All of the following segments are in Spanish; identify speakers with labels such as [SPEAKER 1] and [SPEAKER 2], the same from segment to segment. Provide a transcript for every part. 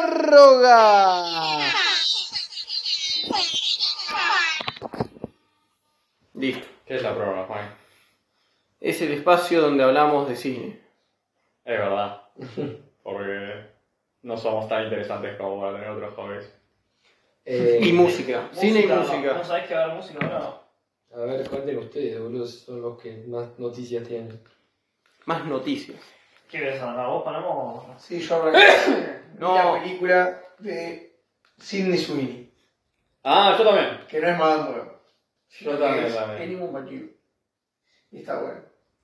[SPEAKER 1] prórroga. Listo.
[SPEAKER 2] ¿Qué es la prórroga, Juan?
[SPEAKER 1] Es el espacio donde hablamos de cine.
[SPEAKER 2] Es verdad. Porque no somos tan interesantes como para tener otros hobbies.
[SPEAKER 1] Y música. Cine y música.
[SPEAKER 3] ¿No sabés que va a haber música ahora?
[SPEAKER 4] A ver, cuenten ustedes, boludo, son los que más noticias tienen.
[SPEAKER 1] Más noticias.
[SPEAKER 3] ¿Qué querés hablar? ¿Vos, Panamo?
[SPEAKER 5] Sí, yo arranqué
[SPEAKER 1] No.
[SPEAKER 5] la película de Sidney Sweeney,
[SPEAKER 2] Ah, yo también.
[SPEAKER 5] que no es más nueva.
[SPEAKER 2] Yo también,
[SPEAKER 5] Es
[SPEAKER 2] también.
[SPEAKER 5] Anyone But You. Y está bueno.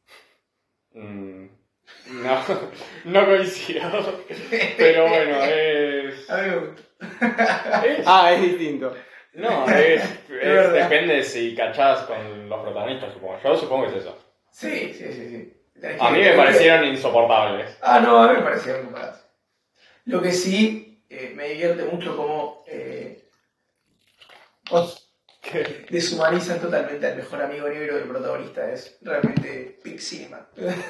[SPEAKER 2] No, no coincido. Pero bueno, es.
[SPEAKER 5] A mí me gusta.
[SPEAKER 1] Es distinto.
[SPEAKER 2] No,
[SPEAKER 5] verdad.
[SPEAKER 2] depende de si cachás con los protagonistas, supongo. Yo supongo que es eso.
[SPEAKER 5] Sí.
[SPEAKER 2] A mí me parecieron insoportables.
[SPEAKER 5] Ah, no, a mí me parecieron comparadas. Lo que sí me divierte mucho como deshumanizan totalmente al mejor amigo negro del protagonista. Es realmente Big Cinema.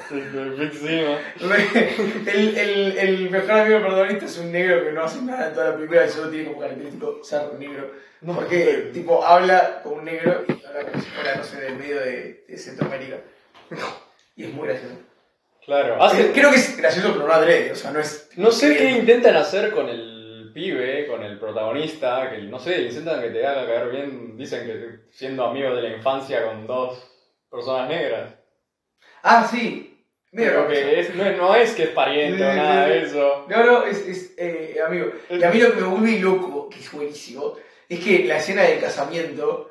[SPEAKER 5] El mejor amigo del protagonista es un negro que no hace nada en toda la película y solo tiene como característico ser un negro. Porque tipo habla como un negro y habla como si fuera, no sé, del medio de Centroamérica. Y es muy gracioso.
[SPEAKER 2] Claro.
[SPEAKER 5] Creo que es gracioso, pero no adrede, o sea, no es...
[SPEAKER 2] No sé qué intentan hacer con el pibe, con el protagonista, que no sé, intentan que te haga caer bien, dicen que siendo amigo de la infancia con dos personas negras.
[SPEAKER 5] Ah, sí.
[SPEAKER 2] Pero que no es que es pariente o nada de eso.
[SPEAKER 5] No, es amigo. Y a mí lo que me vuelve loco, que es buenísimo, es que la escena del casamiento...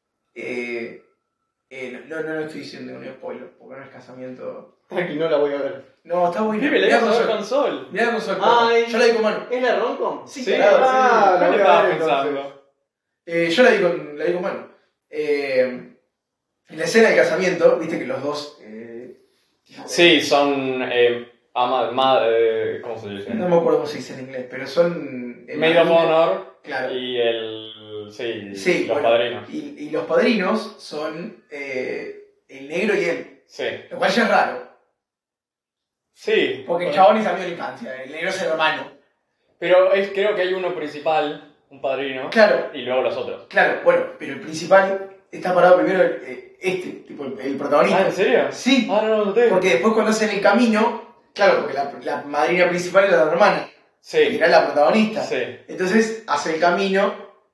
[SPEAKER 5] no estoy diciendo un spoiler, porque no es casamiento...
[SPEAKER 1] Tranqui, no la voy a ver.
[SPEAKER 5] No, está buena.
[SPEAKER 2] Pibe, le
[SPEAKER 5] Mirá
[SPEAKER 2] das a ver
[SPEAKER 5] con
[SPEAKER 2] con Sol.
[SPEAKER 5] Mirá con Sol.
[SPEAKER 1] Ay.
[SPEAKER 5] Yo la di con mano.
[SPEAKER 1] ¿Es la Roncom?
[SPEAKER 5] Sí,
[SPEAKER 2] Sí,
[SPEAKER 5] claro,
[SPEAKER 1] ah,
[SPEAKER 5] sí.
[SPEAKER 1] la
[SPEAKER 2] ¿Qué
[SPEAKER 1] voy a
[SPEAKER 2] estabas
[SPEAKER 1] ver,
[SPEAKER 2] pensando?
[SPEAKER 5] Yo la di con mano. En la escena del casamiento, viste que los dos...
[SPEAKER 2] Sí, son ¿cómo se dice?
[SPEAKER 5] No me acuerdo cómo se dice en inglés, pero son...
[SPEAKER 2] Maid of Honor
[SPEAKER 5] Claro.
[SPEAKER 2] y los
[SPEAKER 5] bueno,
[SPEAKER 2] padrinos.
[SPEAKER 5] Y los padrinos son el negro y él.
[SPEAKER 2] Sí.
[SPEAKER 5] Lo cual ya es raro.
[SPEAKER 2] Sí.
[SPEAKER 5] Porque el chabón es amigo de la infancia, el negro es el hermano.
[SPEAKER 2] Pero creo que hay uno principal, un padrino,
[SPEAKER 5] Claro,
[SPEAKER 2] y luego los otros.
[SPEAKER 5] claro, bueno, pero el principal está parado primero tipo el protagonista.
[SPEAKER 2] Ah, ¿en serio?
[SPEAKER 5] Sí,
[SPEAKER 2] Ah, no tengo.
[SPEAKER 5] porque después cuando hacen el camino, claro, porque la madrina principal era la hermana, que
[SPEAKER 2] Sí.
[SPEAKER 5] era la protagonista.
[SPEAKER 2] Sí.
[SPEAKER 5] Entonces hace el camino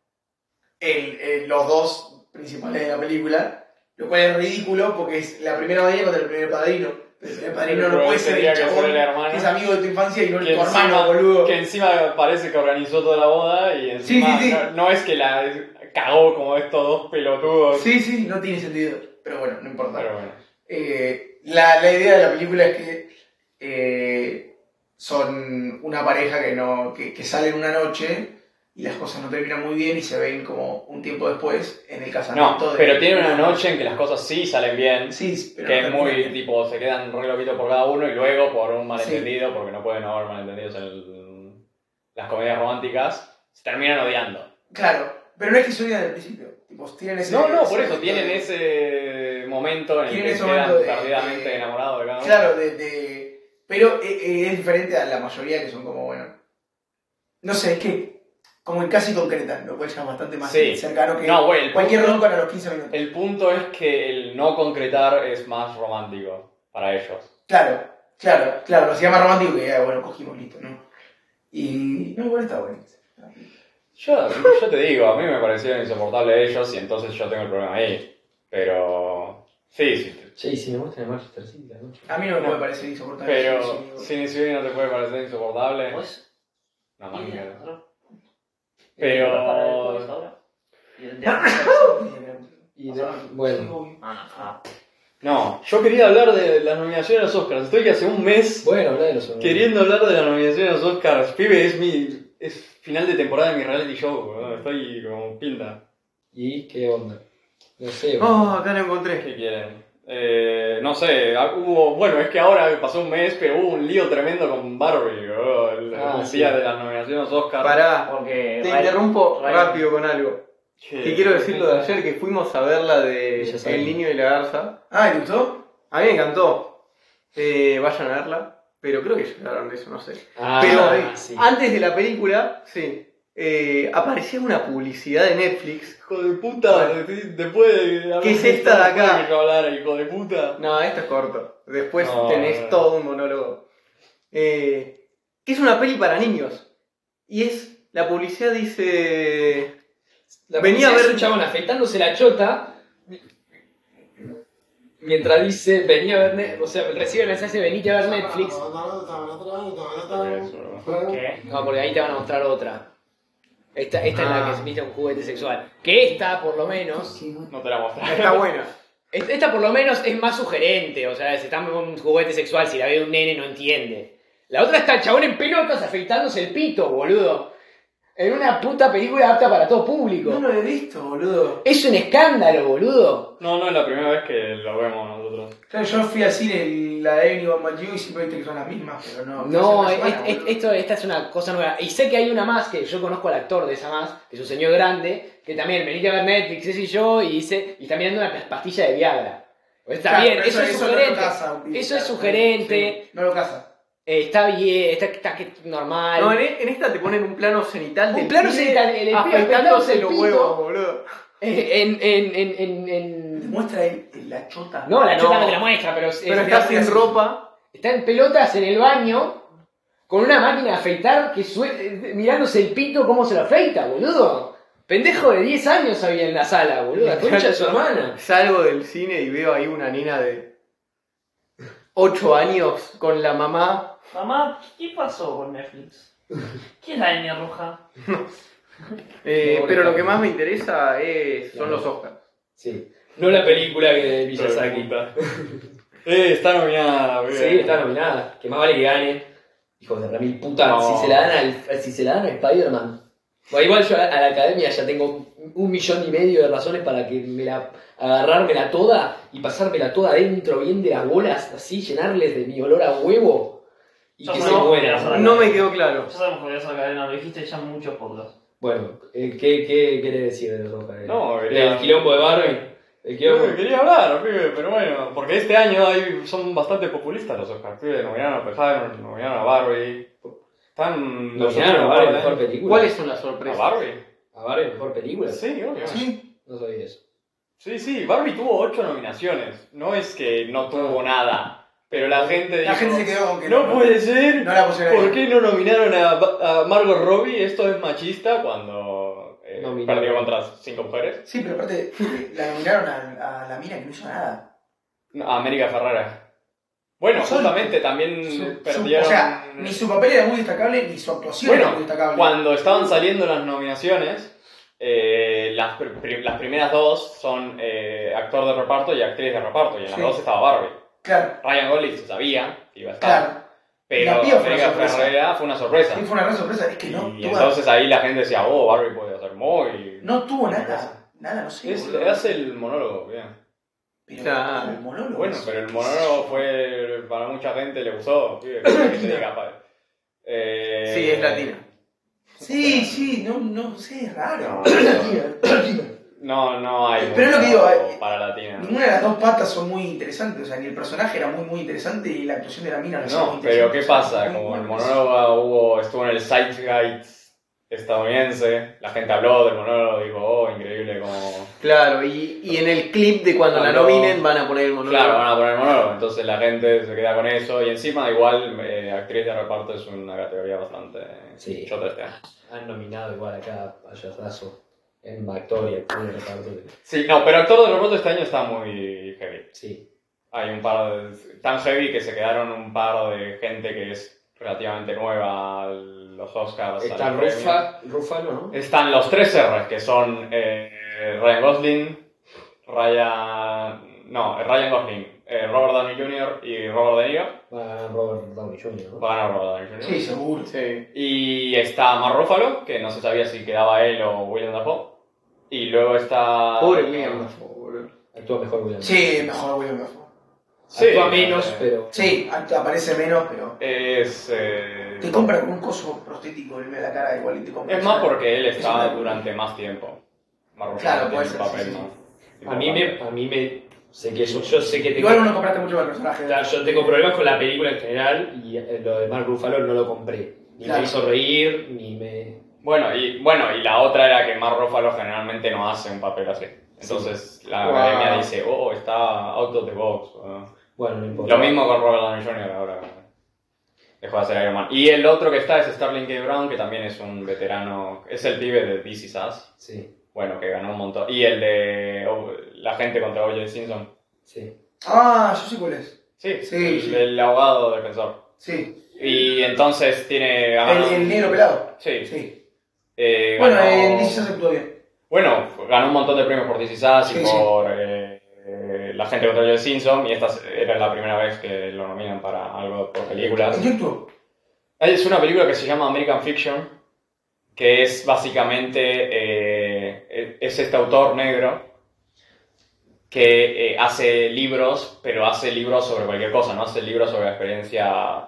[SPEAKER 5] los dos principales de la película, lo cual es ridículo porque es la primera madrina contra el primer padrino. El padrino no puede ser
[SPEAKER 2] Tendría
[SPEAKER 5] el
[SPEAKER 2] que
[SPEAKER 5] chabón
[SPEAKER 2] ser el hermano.
[SPEAKER 5] que es amigo de tu infancia y no
[SPEAKER 2] Que
[SPEAKER 5] tu hermano,
[SPEAKER 2] encima,
[SPEAKER 5] boludo.
[SPEAKER 2] que encima parece que organizó toda la boda y encima
[SPEAKER 5] Sí.
[SPEAKER 2] No es que la cagó como estos dos pelotudos.
[SPEAKER 5] Sí, no tiene sentido. Pero bueno, no importa.
[SPEAKER 2] Pero bueno.
[SPEAKER 5] La idea de la película es que son una pareja que salen una noche y las cosas no terminan muy bien y se ven como un tiempo después en el casamiento.
[SPEAKER 2] No, pero tiene una noche en que las cosas sí salen bien.
[SPEAKER 5] Sí, pero
[SPEAKER 2] Que
[SPEAKER 5] no
[SPEAKER 2] es muy
[SPEAKER 5] terminan bien.
[SPEAKER 2] tipo, se quedan re loquitos por cada uno y luego por un malentendido, porque no pueden haber malentendidos en las comedias románticas, se terminan odiando.
[SPEAKER 5] Claro, pero no es que se odian al principio. Tipo, tienen ese...
[SPEAKER 2] No, por eso tienen ese momento en el
[SPEAKER 5] Tienen
[SPEAKER 2] que
[SPEAKER 5] ese
[SPEAKER 2] quedan
[SPEAKER 5] momento de-
[SPEAKER 2] perdidamente enamorados de cada uno.
[SPEAKER 5] Claro, pero es diferente a la mayoría que son como, bueno... No sé, es que como en casi concretan, lo cual ya es bastante más
[SPEAKER 2] Sí.
[SPEAKER 5] cercano que
[SPEAKER 2] No, güey, el
[SPEAKER 5] cualquier
[SPEAKER 2] punto-
[SPEAKER 5] rom-com a los 15 minutos.
[SPEAKER 2] El punto es que el no concretar es más romántico para ellos.
[SPEAKER 5] Claro, lo se llama romántico que ya, bueno, cogimos listo, ¿no? Y... No, igual está bueno.
[SPEAKER 2] Yo te digo, a mí me parecieron insoportables ellos y entonces yo tengo el problema ahí. Pero... Sí.
[SPEAKER 4] Che, y si me muestran el Manchester City la noche.
[SPEAKER 5] A mí no me puede parecer insoportable.
[SPEAKER 2] Pero Sidney Sweeney no te puede parecer insoportable.
[SPEAKER 3] ¿Pues?
[SPEAKER 2] No, manga.
[SPEAKER 3] Pero...
[SPEAKER 2] Pero...
[SPEAKER 4] Y bueno,
[SPEAKER 2] No, yo quería hablar de las nominaciones a los Oscars. Estoy que hace un mes
[SPEAKER 4] bueno, habla de los hombres.
[SPEAKER 2] queriendo hablar de las nominaciones a los Oscars. Pibe, es final de temporada de mi reality show, boludo. Estoy como pinta.
[SPEAKER 4] ¿Y qué onda? No sé,
[SPEAKER 1] Acá lo encontré.
[SPEAKER 2] ¿Qué quieren? No sé, bueno, es que ahora pasó un mes, pero hubo un lío tremendo con Barbie, boludo, el
[SPEAKER 4] Sí.
[SPEAKER 2] día de las nominaciones a los Oscars.
[SPEAKER 1] Pará,
[SPEAKER 3] Porque...
[SPEAKER 1] te interrumpo
[SPEAKER 3] Ryan-
[SPEAKER 1] rápido con algo. Que quiero decir lo de ayer, que fuimos a ver la de
[SPEAKER 4] Ya saben.
[SPEAKER 1] El Niño y la Garza.
[SPEAKER 5] Ah, ¿te gustó?
[SPEAKER 1] A mí me encantó. Vayan a verla. pero creo que llegaron de eso, no sé.
[SPEAKER 4] Pero
[SPEAKER 1] Pero
[SPEAKER 4] sí.
[SPEAKER 1] antes de la película, sí, aparecía una publicidad de Netflix.
[SPEAKER 2] Hijo de puta, después de...
[SPEAKER 1] ¿Qué es esta de acá?
[SPEAKER 2] Que hablar, hijo de puta.
[SPEAKER 1] No, esto es corto. Después
[SPEAKER 2] No,
[SPEAKER 1] tenés
[SPEAKER 2] no.
[SPEAKER 1] todo un monólogo. Que es una peli para niños. Y es, la publicidad dice...
[SPEAKER 4] Venía a ver un chabón afeitándose la chota mientras dice, venía a ver o sea, recibe el mensaje, venite a ver Netflix.
[SPEAKER 3] ¿Qué?
[SPEAKER 4] No, porque ahí te van a mostrar otra. Esta es la que se viste un juguete sexual. Que esta, por lo menos,
[SPEAKER 2] No te la mostré.
[SPEAKER 1] Está buena.
[SPEAKER 4] esta por lo menos es más sugerente. O sea, si está con un juguete sexual, si la ve un nene no entiende. La otra está el chabón en pelotas afeitándose el pito, boludo. En una puta película apta para todo público.
[SPEAKER 5] No lo he visto, boludo.
[SPEAKER 4] Es un escándalo, boludo.
[SPEAKER 2] No es la primera vez que lo vemos nosotros.
[SPEAKER 5] Claro, yo fui al cine, la de Anyone But You, y siempre viste que son las mismas, pero no.
[SPEAKER 4] No,
[SPEAKER 5] fue hace una semana, boludo.
[SPEAKER 4] esta es una cosa nueva. Y sé que hay una más, que yo conozco al actor de esa más, que es un señor grande, que también venía a ver Netflix, ese y yo, y está mirando una pastilla de Viagra. Está
[SPEAKER 5] Claro,
[SPEAKER 4] bien,
[SPEAKER 5] pero
[SPEAKER 4] eso es
[SPEAKER 5] no lo
[SPEAKER 4] sugerente.
[SPEAKER 5] casa, un pibe,
[SPEAKER 4] Eso es
[SPEAKER 5] claro.
[SPEAKER 4] sugerente.
[SPEAKER 5] Sí, no lo casa.
[SPEAKER 4] Está bien, está normal.
[SPEAKER 1] No, en esta te ponen un plano cenital
[SPEAKER 4] Un
[SPEAKER 1] del
[SPEAKER 4] plano
[SPEAKER 1] pibe
[SPEAKER 4] cenital, el pibe
[SPEAKER 1] afeitándose
[SPEAKER 4] el
[SPEAKER 1] los
[SPEAKER 4] pito.
[SPEAKER 1] huevos, boludo.
[SPEAKER 5] Te muestra la chota.
[SPEAKER 4] No, la chota
[SPEAKER 1] No.
[SPEAKER 4] no te la muestra, pero,
[SPEAKER 1] Pero está
[SPEAKER 5] así.
[SPEAKER 1] sin ropa.
[SPEAKER 4] está en pelotas en el baño con una máquina de afeitar que mirándose el pito cómo se lo afeita, boludo. Pendejo de 10 años había en la sala, boludo. La concha de su hermana.
[SPEAKER 1] Salgo del cine y veo ahí una nena de 8 años con la mamá.
[SPEAKER 3] Mamá, ¿qué pasó con Netflix? ¿Qué es la línea roja?
[SPEAKER 1] Pero lo que más me interesa son los Oscars.
[SPEAKER 4] Sí. No la película de Miyazaki.
[SPEAKER 2] Está nominada, bebé.
[SPEAKER 4] Sí, está nominada. Que más vale que gane. Hijos de remil puta.
[SPEAKER 2] No.
[SPEAKER 4] Si se la dan a Spider-Man. Bueno, igual yo a la academia ya tengo 1,5 millones de razones para que agarrármela toda y pasármela toda adentro, bien de las bolas, así, llenarles de mi olor a huevo y
[SPEAKER 3] Yo
[SPEAKER 4] que
[SPEAKER 3] no,
[SPEAKER 4] se mueran.
[SPEAKER 1] No me quedó claro.
[SPEAKER 3] Ya sabemos que voy a esa cadena, lo dijiste ya en muchos podcasts.
[SPEAKER 4] Bueno, ¿qué querés decir de los Oscars?
[SPEAKER 2] No, quería-
[SPEAKER 4] ¿El quilombo de Barbie? ¿El quilombo?
[SPEAKER 2] Quería hablar, pibe, pero bueno, porque este año son bastante populistas los Oscars, pibe. Nominaron a Oppenheimer, nominaron a Barbie. Están
[SPEAKER 4] ¿Nominaron a Barbie mejor película?
[SPEAKER 1] ¿Cuáles son las
[SPEAKER 2] ¿A
[SPEAKER 1] sorpresas?
[SPEAKER 2] Barbie?
[SPEAKER 4] ¿A Barbie mejor película?
[SPEAKER 2] Sí, obvio.
[SPEAKER 5] Sí.
[SPEAKER 4] No sabía eso.
[SPEAKER 2] Sí, Barbie tuvo 8 nominaciones. No es que no tuvo nada. Pero la gente dijo,
[SPEAKER 5] La gente se quedó con que
[SPEAKER 2] no puede ser.
[SPEAKER 5] No la pusieron
[SPEAKER 2] ¿Por
[SPEAKER 5] ahí.
[SPEAKER 2] qué no nominaron a Margot Robbie? Esto es machista cuando
[SPEAKER 4] Nominaron.
[SPEAKER 2] perdió contra 5 mujeres.
[SPEAKER 5] Sí, pero aparte la nominaron a la mina que no hizo nada.
[SPEAKER 2] A América Ferrara. Bueno,
[SPEAKER 5] Son-
[SPEAKER 2] justamente también perdieron...
[SPEAKER 5] O sea, ni su papel era muy destacable, ni su actuación era muy
[SPEAKER 2] Bueno,
[SPEAKER 5] destacable.
[SPEAKER 2] cuando estaban saliendo las nominaciones, las primeras dos son actor de reparto y actriz de reparto, y en las
[SPEAKER 5] Sí.
[SPEAKER 2] dos estaba Barbie.
[SPEAKER 5] Claro,
[SPEAKER 2] Ryan Gosling se sabía que iba a estar,
[SPEAKER 5] claro.
[SPEAKER 2] pero
[SPEAKER 5] La piba fue una
[SPEAKER 2] América
[SPEAKER 5] sorpresa.
[SPEAKER 2] Ferrera fue una sorpresa.
[SPEAKER 5] Sí, fue una gran sorpresa. Es que no
[SPEAKER 2] Y
[SPEAKER 5] tuvo,
[SPEAKER 2] entonces ahí la gente decía, oh, Barbie puede hacer muy...
[SPEAKER 5] no tuvo nada. Nada, no sé. boludo.
[SPEAKER 2] Le hace el monólogo, bien.
[SPEAKER 5] Pero,
[SPEAKER 1] Claro.
[SPEAKER 5] pero el monólogo.
[SPEAKER 2] Bueno,
[SPEAKER 5] es-
[SPEAKER 2] pero el monólogo fue, para mucha gente le gustó, pibe, que te diga, pa-
[SPEAKER 1] Sí, es latina.
[SPEAKER 5] Sí, no sé, es raro.
[SPEAKER 2] No, no hay
[SPEAKER 5] Pero es lo que
[SPEAKER 2] mucho
[SPEAKER 5] digo,
[SPEAKER 2] para latina.
[SPEAKER 5] Ninguna de las dos patas son muy interesantes. O sea, ni el personaje era muy interesante y la actuación de la mina no era muy
[SPEAKER 2] No,
[SPEAKER 5] interesante.
[SPEAKER 2] pero ¿qué
[SPEAKER 5] O sea,
[SPEAKER 2] pasa?
[SPEAKER 5] muy
[SPEAKER 2] Como el
[SPEAKER 5] bueno.
[SPEAKER 2] monólogo estuvo en el Zeitgeist estadounidense, la gente habló del monólogo, dijo, oh, increíble, como...
[SPEAKER 1] Claro, y en el clip de cuando la
[SPEAKER 2] Habló-
[SPEAKER 1] nominen van a poner el monólogo.
[SPEAKER 2] Claro, van a poner el monólogo, entonces la gente se queda con eso, y encima igual actriz de reparto es una categoría bastante
[SPEAKER 4] Sí.
[SPEAKER 2] chota este año.
[SPEAKER 4] Han nominado igual acá a payasrazo en actor y actor de reparto.
[SPEAKER 2] Sí, no, pero actor de reparto este año está muy heavy.
[SPEAKER 4] Sí.
[SPEAKER 2] Hay un par de... tan heavy que se quedaron un par de gente que es relativamente nueva a los Oscars.
[SPEAKER 4] Está
[SPEAKER 2] al premio.
[SPEAKER 4] Rufalo, ¿no?
[SPEAKER 2] Están los 3 R, que son Ryan Gosling, Ryan Gosling, Robert Downey Jr. y Robert De Niro.
[SPEAKER 4] Va a ganar Robert Downey Jr., ¿no?
[SPEAKER 2] Va a ganar Robert Downey Jr.
[SPEAKER 5] Sí, seguro.
[SPEAKER 1] Sí.
[SPEAKER 2] Y está Mark Ruffalo, que no se sabía si quedaba él o William Dafoe. Y luego está...
[SPEAKER 1] Pobre William Dafoe, boludo.
[SPEAKER 4] Actúa mejor William.
[SPEAKER 5] Sí, mejor William Dafoe.
[SPEAKER 2] Sí,
[SPEAKER 4] Actúa menos, pero...
[SPEAKER 5] Sí, aparece menos, pero.
[SPEAKER 2] Es...
[SPEAKER 5] Te compra con un coso prostético en la cara igual y te compra.
[SPEAKER 2] Es más porque él
[SPEAKER 5] Es
[SPEAKER 2] estaba
[SPEAKER 5] una-
[SPEAKER 2] durante más tiempo. Mark
[SPEAKER 5] Claro,
[SPEAKER 2] Ruffalo
[SPEAKER 5] puede
[SPEAKER 2] tiene un
[SPEAKER 5] ser,
[SPEAKER 2] papel
[SPEAKER 5] sí,
[SPEAKER 2] más...
[SPEAKER 4] A mí me... Sé que yo sé que tengo...
[SPEAKER 5] Igual no compraste mucho el personaje.
[SPEAKER 4] Claro, yo tengo problemas con la película en general y lo de Mark Ruffalo no lo compré. Ni
[SPEAKER 5] Claro.
[SPEAKER 4] me hizo reír, ni me...
[SPEAKER 2] Bueno, y la otra era que Mark Ruffalo generalmente no hace un papel así. Entonces la
[SPEAKER 5] Wow.
[SPEAKER 2] academia dice, está out of the box.
[SPEAKER 4] Bueno, no importa.
[SPEAKER 2] Lo mismo con Robert Downey Jr. ahora. Dejó de hacer Iron Man. Y el otro que está es Sterling K. Brown, que también es un veterano. Es el pibe de This Is Us.
[SPEAKER 4] Sí,
[SPEAKER 2] Bueno, que ganó un montón. Y el de La gente contra O.J. Simpson.
[SPEAKER 4] sí.
[SPEAKER 5] Ah, yo sé cuál es.
[SPEAKER 2] Sí,
[SPEAKER 5] Sí, sí.
[SPEAKER 2] el abogado defensor.
[SPEAKER 5] Sí.
[SPEAKER 2] Y entonces tiene...
[SPEAKER 5] El negro pelado.
[SPEAKER 2] Sí.
[SPEAKER 5] Sí.
[SPEAKER 2] Ganó-
[SPEAKER 5] Bueno, en DC se actuó bien.
[SPEAKER 2] Bueno, ganó un montón de premios por This Is Us y
[SPEAKER 5] Sí, sí.
[SPEAKER 2] por La gente contra O.J. Simpson. Y esta era la primera vez que lo nominan para algo por películas.
[SPEAKER 5] ¿En qué actuó?
[SPEAKER 2] Es una película que se llama American Fiction, que es básicamente, es este autor negro que hace libros, pero hace libros sobre cualquier cosa, no hace libros sobre la experiencia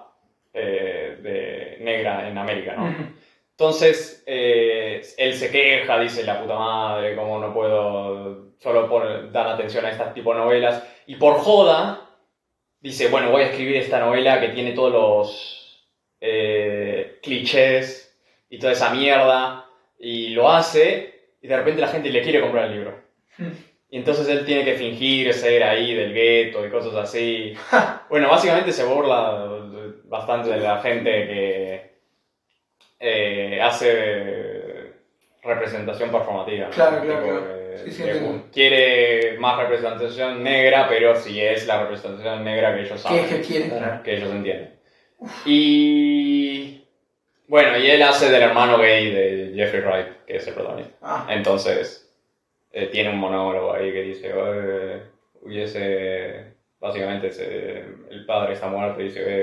[SPEAKER 2] negra en América, ¿no? Entonces, él se queja, dice, la puta madre, cómo no puedo solo dar atención a estas tipo de novelas, y por joda, dice, bueno, voy a escribir esta novela que tiene todos los clichés y toda esa mierda, y lo hace, y de repente la gente le quiere comprar el libro. Y entonces él tiene que fingir ser ahí del gueto y cosas así. Bueno, básicamente se burla bastante de la gente que hace representación performativa, ¿no?
[SPEAKER 5] Claro,
[SPEAKER 2] Tipo,
[SPEAKER 5] claro. Sí, sí, entiendo.
[SPEAKER 2] quiere más representación negra, pero si es la representación negra que ellos
[SPEAKER 5] ¿Qué
[SPEAKER 2] saben,
[SPEAKER 5] es que quieren? Claro.
[SPEAKER 2] que ellos entienden. Y bueno, y él hace del hermano gay de Jeffrey Wright, que es el protagonista.
[SPEAKER 5] Ah.
[SPEAKER 2] Entonces, tiene un monólogo ahí que dice, básicamente el padre está muerto y dice,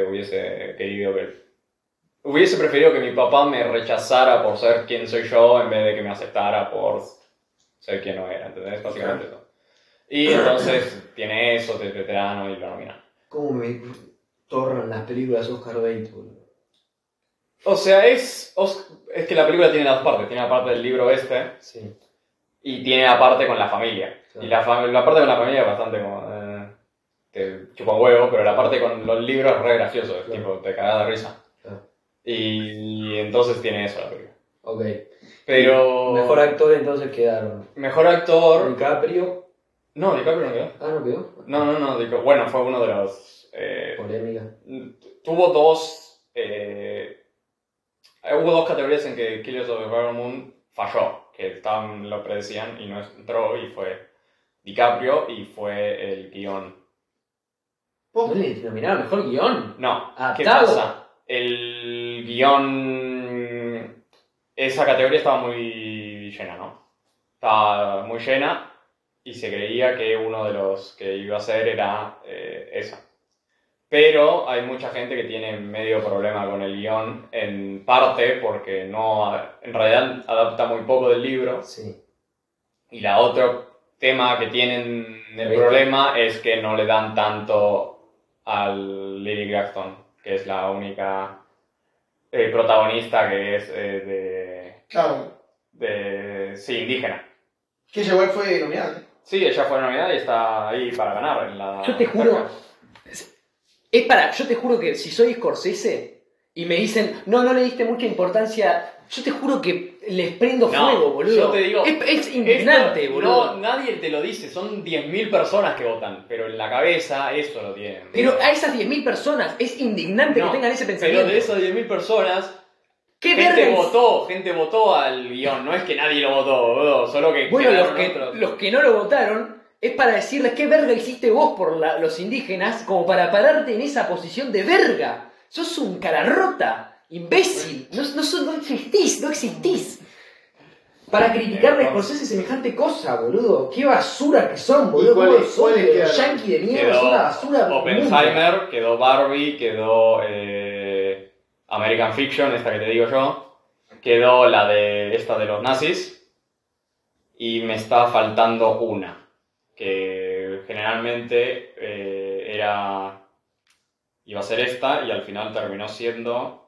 [SPEAKER 2] hubiese preferido que mi papá me rechazara por ser quien soy yo en vez de que me aceptara por ser quien no era, ¿entendés? Básicamente eso. Y entonces tiene eso de veterano y lo nomina.
[SPEAKER 4] ¿Cómo me tornan las películas Oscar Bates, boludo?
[SPEAKER 2] O sea, es que la película tiene las dos partes. Tiene la parte del libro
[SPEAKER 4] Sí.
[SPEAKER 2] y tiene la parte con la familia.
[SPEAKER 4] Claro.
[SPEAKER 2] Y la parte con la familia es bastante como... te chupa un huevo, pero la parte con los libros es re gracioso. Es
[SPEAKER 4] Claro.
[SPEAKER 2] tipo, te cagás de risa.
[SPEAKER 4] Claro.
[SPEAKER 2] Y entonces tiene eso la película.
[SPEAKER 4] Ok.
[SPEAKER 2] Pero...
[SPEAKER 4] Mejor actor entonces quedaron.
[SPEAKER 2] Mejor actor...
[SPEAKER 4] DiCaprio.
[SPEAKER 2] No, DiCaprio no quedó.
[SPEAKER 4] Ah, ¿no quedó?
[SPEAKER 2] No, bueno, fue uno de los...
[SPEAKER 4] Polémica.
[SPEAKER 2] Tuvo dos... hubo dos categorías en que Killers of the Flower Moon falló, que lo predecían y no entró, y fue DiCaprio y fue el guión.
[SPEAKER 4] ¿No le nominaron mejor guión?
[SPEAKER 2] No, ¿qué
[SPEAKER 4] Adaptado.
[SPEAKER 2] pasa? El guión... Esa categoría estaba muy llena, ¿no? Estaba muy llena y se creía que uno de los que iba a ser era esa. Pero hay mucha gente que tiene medio problema con el guión, en parte porque en realidad adapta muy poco del libro.
[SPEAKER 4] Sí.
[SPEAKER 2] Y la otro tema que tienen el
[SPEAKER 4] ¿Viste?
[SPEAKER 2] problema es que no le dan tanto al Lily Gladstone, que es la única protagonista que es
[SPEAKER 5] Claro.
[SPEAKER 2] sí, indígena.
[SPEAKER 5] Que ella igual fue nominada.
[SPEAKER 2] Sí, ella fue nominada y está ahí para ganar en la...
[SPEAKER 4] Yo te juro, yo te juro que si soy Scorsese y me dicen, no le diste mucha importancia, yo te juro que les prendo
[SPEAKER 2] No,
[SPEAKER 4] fuego, boludo.
[SPEAKER 2] yo te digo,
[SPEAKER 4] es indignante, boludo.
[SPEAKER 2] No, nadie te lo dice, son 10.000 personas que votan, pero en la cabeza eso lo tienen.
[SPEAKER 4] Pero a esas 10.000 personas es indignante
[SPEAKER 2] No,
[SPEAKER 4] que tengan ese pensamiento.
[SPEAKER 2] Pero de esas 10.000 personas,
[SPEAKER 4] ¿Qué
[SPEAKER 2] gente votó al guión, no es que nadie lo votó, boludo, solo que
[SPEAKER 4] Bueno,
[SPEAKER 2] quedaron
[SPEAKER 4] los que no lo votaron es para decirles qué verga hiciste vos por los indígenas, como para pararte en esa posición de verga. Sos un cara rota, imbécil. No existís. Para criticarle a Scorsese semejante cosa, boludo. Qué basura que son, boludo.
[SPEAKER 5] ¿Y cuáles-
[SPEAKER 4] ¿Cómo son?
[SPEAKER 5] cuáles
[SPEAKER 4] Los
[SPEAKER 5] quedaron?
[SPEAKER 4] yankees de mierda son
[SPEAKER 2] Quedó
[SPEAKER 4] una basura.
[SPEAKER 2] Oppenheimer, quedó Barbie, quedó American Fiction, esta que te digo yo, quedó la de esta de los nazis, y me está faltando una, que generalmente iba a ser esta, y al final terminó siendo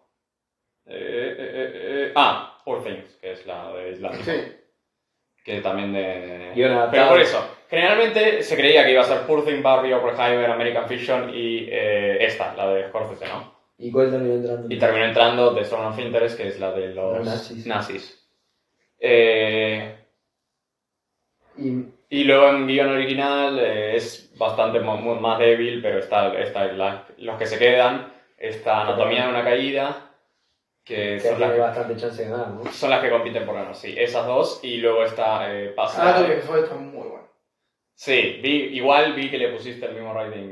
[SPEAKER 2] Poor Things, que es la de Islandia.
[SPEAKER 5] Sí.
[SPEAKER 2] Que también de...
[SPEAKER 4] Guión adaptado.
[SPEAKER 2] Pero por eso, generalmente se creía que iba a ser Poor Things, Barbie, Oppenheimer, American Fiction y esta, la de Scorsese, ¿no?
[SPEAKER 4] ¿Y cuál terminó entrando?
[SPEAKER 2] Y terminó entrando The Zone of Interest, que es la de los nazis. Y luego en guión original es bastante más débil, pero está los que se quedan, está Anatomía de una caída, que son
[SPEAKER 4] tiene
[SPEAKER 2] las,
[SPEAKER 4] bastante chance de ganar, ¿no?
[SPEAKER 2] son las que compiten por ganar, sí, esas dos, y luego está Pascal.
[SPEAKER 5] Anatomía de una caída está muy bueno.
[SPEAKER 2] Sí, igual vi que le pusiste el mismo rating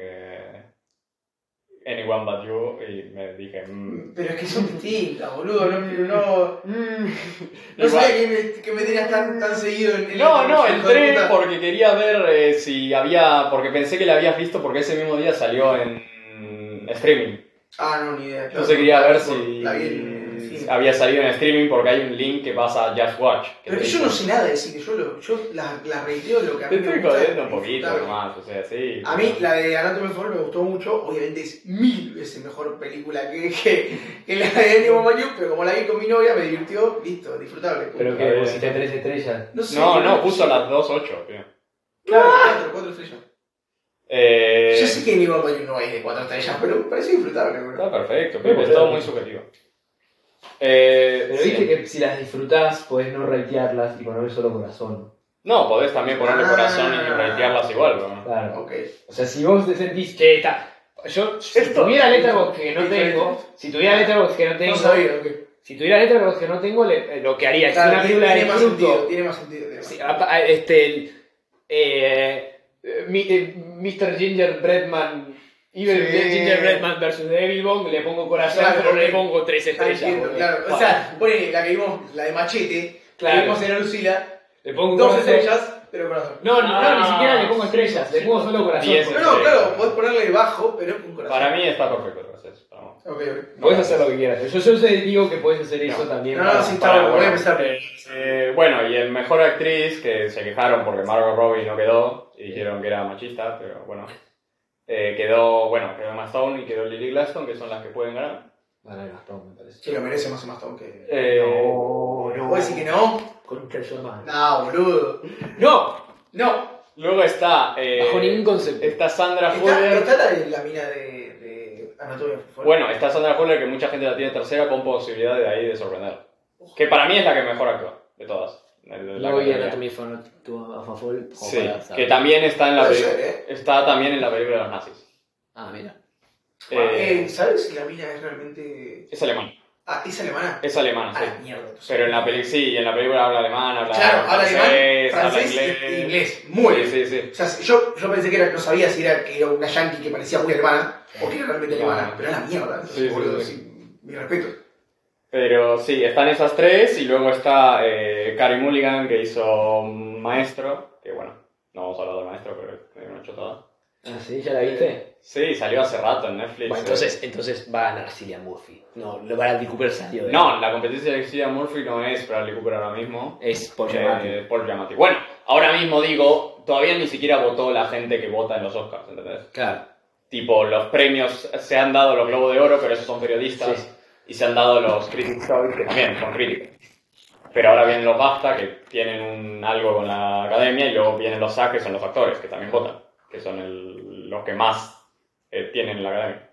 [SPEAKER 2] Anyone But You y me dije...
[SPEAKER 5] Pero es que son distintas, boludo, no
[SPEAKER 2] Igual.
[SPEAKER 5] sabía que me tenías tan seguido en
[SPEAKER 2] No,
[SPEAKER 5] hijo de
[SPEAKER 2] entré
[SPEAKER 5] puta.
[SPEAKER 2] porque quería ver si había... Porque pensé que la habías visto porque ese mismo día salió en streaming.
[SPEAKER 5] Ah, no, ni idea.
[SPEAKER 2] Entonces quería ver si
[SPEAKER 5] La vi en cine.
[SPEAKER 2] había salido en streaming porque hay un link que pasa a Just Watch.
[SPEAKER 5] Pero que yo no sé nada de cine, yo la reiteo lo que a
[SPEAKER 2] Te
[SPEAKER 5] mí me
[SPEAKER 2] estoy
[SPEAKER 5] gusta.
[SPEAKER 2] jodiendo un poquito
[SPEAKER 5] disfrutar.
[SPEAKER 2] nomás, o sea, sí.
[SPEAKER 5] A mí la de Anatomy of a Fall me gustó mucho, obviamente es 1000 veces mejor película que la de Anyone But You, pero como la vi con mi novia me divirtió, listo, disfrutable.
[SPEAKER 4] Pero que pusiste 3 estrellas.
[SPEAKER 5] No sé.
[SPEAKER 2] No, puso las 2.8, tío.
[SPEAKER 5] Claro, 4 estrellas.
[SPEAKER 2] Eh,
[SPEAKER 5] Yo sé que Anyone But You no hay de 4 estrellas, pero me pareció disfrutable, bro.
[SPEAKER 2] Está perfecto,
[SPEAKER 4] Pero
[SPEAKER 2] es todo muy subjetivo.
[SPEAKER 4] Pero
[SPEAKER 2] Sí.
[SPEAKER 4] viste que si las disfrutás, podés no ratearlas y ponerle solo corazón.
[SPEAKER 2] No, podés también ponerle corazón y
[SPEAKER 5] Ah.
[SPEAKER 2] ratearlas igual, ¿no?
[SPEAKER 4] Claro.
[SPEAKER 5] Ok.
[SPEAKER 4] O sea, si vos te sentís que está. Yo, si tuviera Letterboxd que no tengo, si tuviera Letterboxd que no tengo,
[SPEAKER 5] No sabía, ok.
[SPEAKER 4] si tuviera Letterboxd que no tengo, lo que haría es
[SPEAKER 5] Claro,
[SPEAKER 4] una película de
[SPEAKER 5] tiene más sentido,
[SPEAKER 4] disfruto.
[SPEAKER 5] tiene más sentido.
[SPEAKER 4] Sí, Mr. Gingerbreadman, Evil
[SPEAKER 5] Sí.
[SPEAKER 4] Gingerbreadman versus The Evil Bong, le pongo corazón,
[SPEAKER 5] Claro,
[SPEAKER 4] pero le
[SPEAKER 5] ok.
[SPEAKER 4] pongo 3 estrellas.
[SPEAKER 5] Entiendo,
[SPEAKER 4] porque-
[SPEAKER 5] claro. O sea, pone la que vimos, la de Machete,
[SPEAKER 4] Claro.
[SPEAKER 5] la que vimos en la Lucila,
[SPEAKER 4] le pongo
[SPEAKER 5] 2
[SPEAKER 4] corazón.
[SPEAKER 5] estrellas, pero corazón.
[SPEAKER 4] No, ni siquiera le pongo estrellas, le pongo solo corazón.
[SPEAKER 2] 10
[SPEAKER 5] No, no, claro, podés ponerle bajo, pero con corazón.
[SPEAKER 2] Para mí está perfecto, entonces. Vamos.
[SPEAKER 5] Ok, ok.
[SPEAKER 4] Podés hacer lo que quieras. Yo te digo que podés hacer eso también.
[SPEAKER 5] No, sí, está bueno, voy a empezar.
[SPEAKER 2] Bueno, y en Mejor Actriz, que se quejaron porque Margot Robbie no quedó, y dijeron que era machista, pero bueno. Quedó Emma Stone y quedó Lily Gladstone, que son las que pueden ganar.
[SPEAKER 4] Vale, Gastón, me parece.
[SPEAKER 5] Sí, lo merece más Stone que.
[SPEAKER 4] No.
[SPEAKER 5] ¿Puedo decir que no?
[SPEAKER 4] Contra su hermano.
[SPEAKER 5] No, boludo.
[SPEAKER 4] ¡No!
[SPEAKER 5] No.
[SPEAKER 2] Luego está...
[SPEAKER 4] Bajo ningún concepto.
[SPEAKER 2] Está Sandra Fuller.
[SPEAKER 5] Está la mina de Anatomía of a Fall.
[SPEAKER 2] Bueno, está Sandra Fuller, que mucha gente la tiene tercera, con posibilidad de ahí de sorprender. Que para mí es la que mejor actúa, de todas. La
[SPEAKER 4] No vi
[SPEAKER 2] categoría.
[SPEAKER 4] Anatomy of a Fall.
[SPEAKER 2] Sí, que también está en la
[SPEAKER 5] Puede
[SPEAKER 2] película.
[SPEAKER 5] ser, ¿eh?
[SPEAKER 2] Está también en la película de los nazis.
[SPEAKER 4] Ah, mira.
[SPEAKER 5] ¿Sabes si la mina es realmente.
[SPEAKER 2] Es alemán.
[SPEAKER 5] Ah, es alemana?
[SPEAKER 2] Es alemana,
[SPEAKER 5] Ah,
[SPEAKER 2] sí.
[SPEAKER 5] la mierda. entonces.
[SPEAKER 2] Pero en la película, sí, en la película habla alemán, habla
[SPEAKER 5] Claro, habla alemán,
[SPEAKER 2] habla
[SPEAKER 5] francés
[SPEAKER 2] inglés.
[SPEAKER 5] e inglés. Muy bien.
[SPEAKER 2] Sí, sí, sí.
[SPEAKER 5] O sea, yo pensé que no sabía si que era una yankee que parecía muy alemana o que era realmente alemana, pero era la mierda. Entonces,
[SPEAKER 2] Sí, sí,
[SPEAKER 5] boludo,
[SPEAKER 2] sí.
[SPEAKER 5] sí, mi respeto.
[SPEAKER 2] Pero sí, están esas tres y luego está Carey Mulligan, que hizo Maestro, que bueno, no vamos a hablar del Maestro, pero no he hecho todo.
[SPEAKER 4] Ah, sí, ¿ya la viste?
[SPEAKER 2] Sí, salió hace rato en Netflix.
[SPEAKER 4] Bueno, entonces va a ganar Cillian Murphy. No, Bradley Cooper salió de.
[SPEAKER 2] No, la competencia de Cillian Murphy no es Bradley Cooper ahora mismo.
[SPEAKER 4] Es Paul Giamatti.
[SPEAKER 2] Paul Giamatti. Bueno, ahora mismo digo, todavía ni siquiera votó la gente que vota en los Oscars, ¿entendés?
[SPEAKER 4] Claro.
[SPEAKER 2] Tipo, los premios, se han dado los Globos de Oro, pero esos son periodistas.
[SPEAKER 4] Sí.
[SPEAKER 2] Y se han dado los Critics' Choice, que también son críticos. Pero ahora vienen los BAFTA, que tienen algo con la academia, y luego vienen los SAG, que son los actores, que también votan, que son los que más tienen en la academia.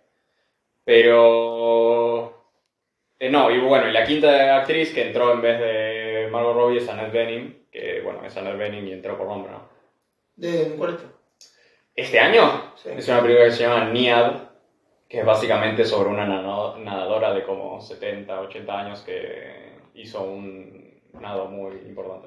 [SPEAKER 2] Pero... no, y bueno, y la quinta actriz que entró en vez de Margot Robbie es Annette Bening, que bueno, es Annette Bening y entró por nombre, ¿no?
[SPEAKER 5] ¿De cuál esto?
[SPEAKER 2] ¿Este año?
[SPEAKER 5] Sí.
[SPEAKER 2] Es una película que se llama Niad, que es básicamente sobre una nadadora de como 70, 80 años que hizo un nado muy importante.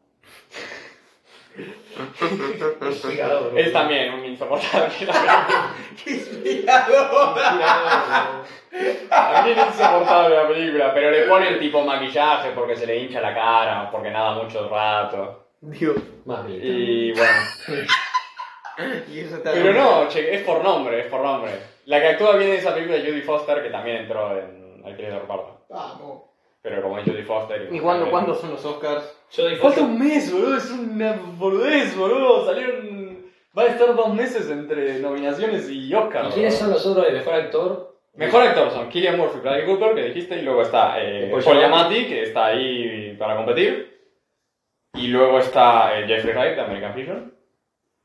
[SPEAKER 2] Es también un insoportable.
[SPEAKER 5] ¡Qué inspirador!
[SPEAKER 2] También es insoportable la película, pero le ponen tipo maquillaje porque se le hincha la cara o porque nada mucho rato.
[SPEAKER 1] Dios.
[SPEAKER 4] Más bien.
[SPEAKER 2] Y bueno.
[SPEAKER 1] Y eso está
[SPEAKER 2] Pero no, che, es por nombre. La que actúa bien en esa película es Judy Foster, que también entró en Alquiler de Reparto.
[SPEAKER 5] Vamos.
[SPEAKER 2] Pero como es Judy Foster...
[SPEAKER 1] ¿Y cuándo son los Oscars?
[SPEAKER 2] Falta un mes, boludo, es una boludez, boludo. Salieron... Va a estar 2 meses entre nominaciones y Oscar.
[SPEAKER 4] ¿Y quiénes son los otros de mejor actor?
[SPEAKER 2] Mejor actor son Cillian Murphy, Bradley Cooper, que dijiste, y luego está
[SPEAKER 4] Paul
[SPEAKER 2] Paul Giamatti, que está ahí para competir. Y luego está Jeffrey Wright, de American Fiction.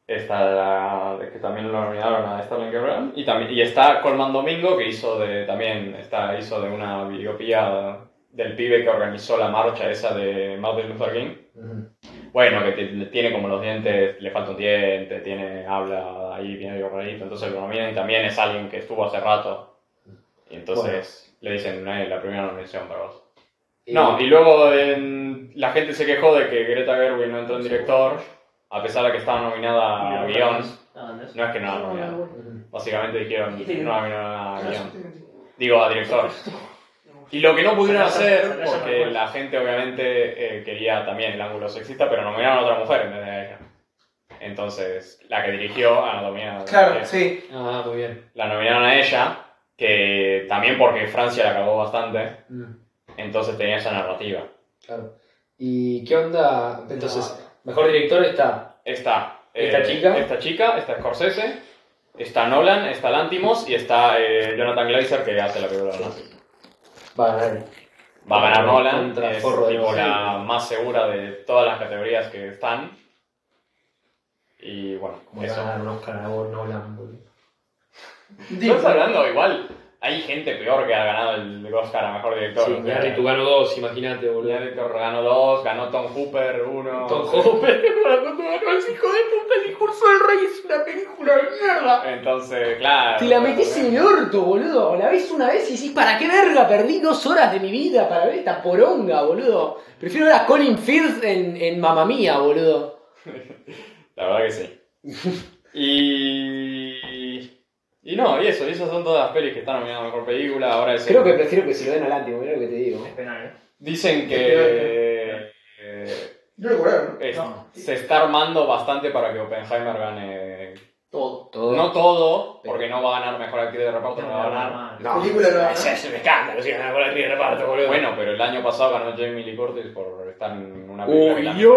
[SPEAKER 2] Está que también lo nominaron a Sterling K. Brown. Y está Colman Domingo, que hizo de una biografía del pibe que organizó la marcha esa de Martin Luther King. Bueno, que tiene como los dientes, le falta un diente, habla ahí bien rarito, entonces lo nominan y también es alguien que estuvo hace rato. Y entonces le dicen, la primera nominación para vos. No, y luego la gente se quejó de que Greta Gerwig no entró en director, a pesar de que estaba nominada a guión. No es que no la nominaron. Básicamente dijeron, no la nominaron a guión. Digo, a director. Y lo que no pudieron hacer, porque la gente obviamente quería también el ángulo sexista, pero nominaron a otra mujer en vez de a ella. Entonces, la que dirigió Anatomía.
[SPEAKER 5] Claro, sí.
[SPEAKER 4] Ah, muy bien.
[SPEAKER 2] La nominaron a ella, que también porque Francia la cagó bastante, entonces tenía esa narrativa.
[SPEAKER 4] Claro. ¿Y qué onda? Entonces, mejor director está...
[SPEAKER 2] Está
[SPEAKER 4] ¿Esta chica?
[SPEAKER 2] Esta chica, está Scorsese, está Nolan, está Lanthimos y está Jonathan Glazer, que hace la película de Nazi.
[SPEAKER 4] Va a ganar.
[SPEAKER 2] Va a ganar Nolan,
[SPEAKER 4] Contra
[SPEAKER 2] es
[SPEAKER 4] forro de
[SPEAKER 2] tipo
[SPEAKER 4] Nolan.
[SPEAKER 2] la más segura de todas las categorías que están. Y bueno,
[SPEAKER 4] Como
[SPEAKER 2] eso.
[SPEAKER 4] ganar un Oscar a Nolan, boludo.
[SPEAKER 2] ¿Estás hablando? Igual, hay gente peor que ha ganado el Oscar a Mejor Director.
[SPEAKER 4] Sí, Iñárritu ganó 2, imagínate, boludo.
[SPEAKER 2] Iñárritu ganó 2, ganó Tom Hooper 1.
[SPEAKER 4] Tom Hooper, cuando ganó el hijo de puta, el discurso del rey es una película de mierda.
[SPEAKER 2] Entonces, claro.
[SPEAKER 4] Te la metés en el orto, boludo. La ves una vez y decís, ¿para qué verga? Perdí 2 horas de mi vida para ver esta poronga, boludo. Prefiero ver a Colin Firth en Mamma Mía, boludo.
[SPEAKER 2] La verdad que sí. Y no, y esas son todas las pelis que están nominadas a Mejor Película. Ahora es
[SPEAKER 4] Creo que prefiero que se lo den al Antimo, mira lo que te digo.
[SPEAKER 3] Es penal, ¿eh?
[SPEAKER 2] Dicen que
[SPEAKER 5] No lo cobraron, ¿no?
[SPEAKER 3] No.
[SPEAKER 2] se está armando bastante para que Oppenheimer gane.
[SPEAKER 3] Todo.
[SPEAKER 2] No todo, porque no va a ganar Mejor Actriz de Reparto, no va a ganar.
[SPEAKER 4] No,
[SPEAKER 5] Película no.
[SPEAKER 4] es un escándalo, si ganan con la actriz de reparto, boludo.
[SPEAKER 2] Bueno, pero el año pasado ganó Jamie Lee Curtis por estar en una película. que
[SPEAKER 4] Uy,
[SPEAKER 2] también-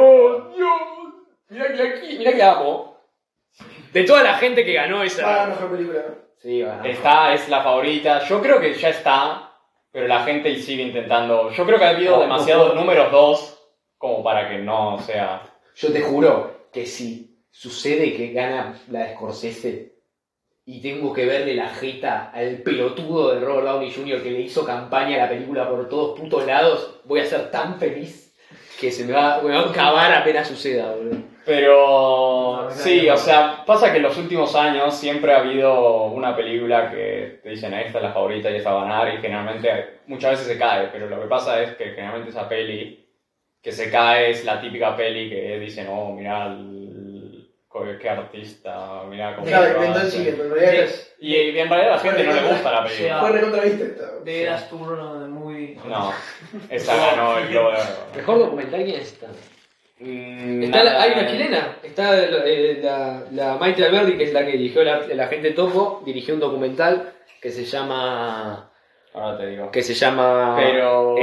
[SPEAKER 4] Dios. Mirá que amo. De toda la gente que ganó
[SPEAKER 5] Ah,
[SPEAKER 4] esa...
[SPEAKER 5] mejor película, ¿no?
[SPEAKER 4] Sí, va.
[SPEAKER 2] Es la favorita. Yo creo que ya está, pero la gente sigue intentando. Yo creo que ha habido
[SPEAKER 4] No,
[SPEAKER 2] demasiados
[SPEAKER 4] no.
[SPEAKER 2] números 2 como para que no sea.
[SPEAKER 4] Yo te juro que si sucede que gana la de Scorsese y tengo que verle la jeta al pelotudo de Robert Downey Jr. que le hizo campaña a la película por todos putos lados, voy a ser tan feliz que me va a acabar apenas suceda, boludo.
[SPEAKER 2] Pero sí, o sea, pasa que en los últimos años siempre ha habido una película que te dicen esta es la favorita y esta va a ganar y generalmente muchas veces se cae, pero lo que pasa es que generalmente esa peli que se cae es la típica peli que dicen, oh, mirá qué artista, mirá cómo
[SPEAKER 5] Claro,
[SPEAKER 2] lo
[SPEAKER 5] inventó el
[SPEAKER 2] hace.
[SPEAKER 5] cine, pero en realidad es...
[SPEAKER 2] Y en realidad a la gente no le gusta la
[SPEAKER 3] Sí,
[SPEAKER 2] película.
[SPEAKER 5] Fue recontravista esta.
[SPEAKER 3] De las turno de muy.
[SPEAKER 2] No, esa ganó el Globo de Oro.
[SPEAKER 4] Mejor documental, ¿quién está?
[SPEAKER 2] Nada-
[SPEAKER 4] Hay una chilena, está la Maite Alberdi, que es la que dirigió la gente Topo, dirigió un documental que se llama...
[SPEAKER 2] Ahora te digo.
[SPEAKER 4] Pero...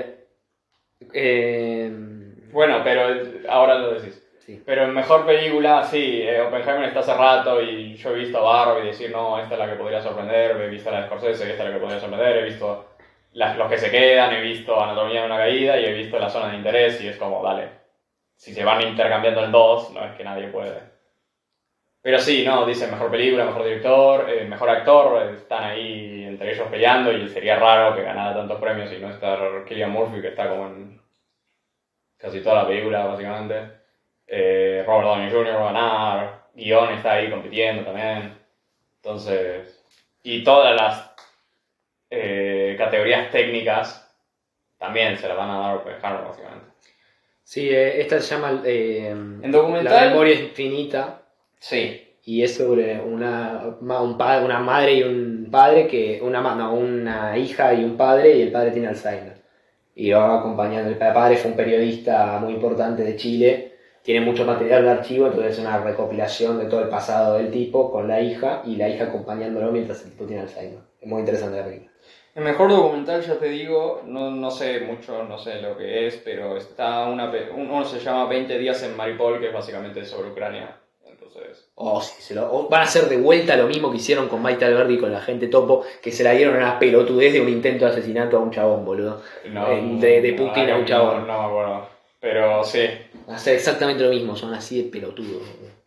[SPEAKER 2] Bueno, pero ahora lo decís.
[SPEAKER 4] Sí.
[SPEAKER 2] Pero en mejor película, sí, Oppenheimer está hace rato y yo he visto a Barbie decir, no, esta es la que podría sorprender, he visto la de Scorsese, esta es la que podría sorprender, he visto los que se quedan, he visto Anatomía de una caída y he visto La zona de interés y es como, dale, si se van intercambiando en 2, no es que nadie puede. Pero sí, no, dicen mejor película, mejor director, mejor actor, están ahí entre ellos peleando y sería raro que ganara tantos premios y no estar Cillian Murphy, que está como en casi toda la película, básicamente. Robert Downey Jr. va a ganar, guión está ahí compitiendo también. Entonces, y todas las categorías técnicas también se las van a dar a Oppenheimer, básicamente.
[SPEAKER 4] Sí, esta se llama
[SPEAKER 2] En documental-
[SPEAKER 4] La memoria infinita.
[SPEAKER 2] Sí.
[SPEAKER 4] Y es sobre una madre y un padre que una hija y un padre, y el padre tiene Alzheimer y va acompañando. El padre fue un periodista muy importante de Chile, tiene mucho material de archivo, entonces es una recopilación de todo el pasado del tipo con la hija y la hija acompañándolo mientras el tipo tiene Alzheimer. Es muy interesante la película.
[SPEAKER 2] El mejor documental, ya te digo, no sé mucho, no sé lo que es, pero está uno se llama 20 días en Mariupol, que es básicamente sobre Ucrania. Entonces,
[SPEAKER 4] Sí, van a hacer de vuelta lo mismo que hicieron con Maite Alberdi y con la gente Topo, que se la dieron a una pelotudez de un intento de asesinato a un chabón, boludo. De Putin a un chabón.
[SPEAKER 2] No me acuerdo. Pero sí.
[SPEAKER 4] Van a hacer exactamente lo mismo, son así de pelotudos, boludo.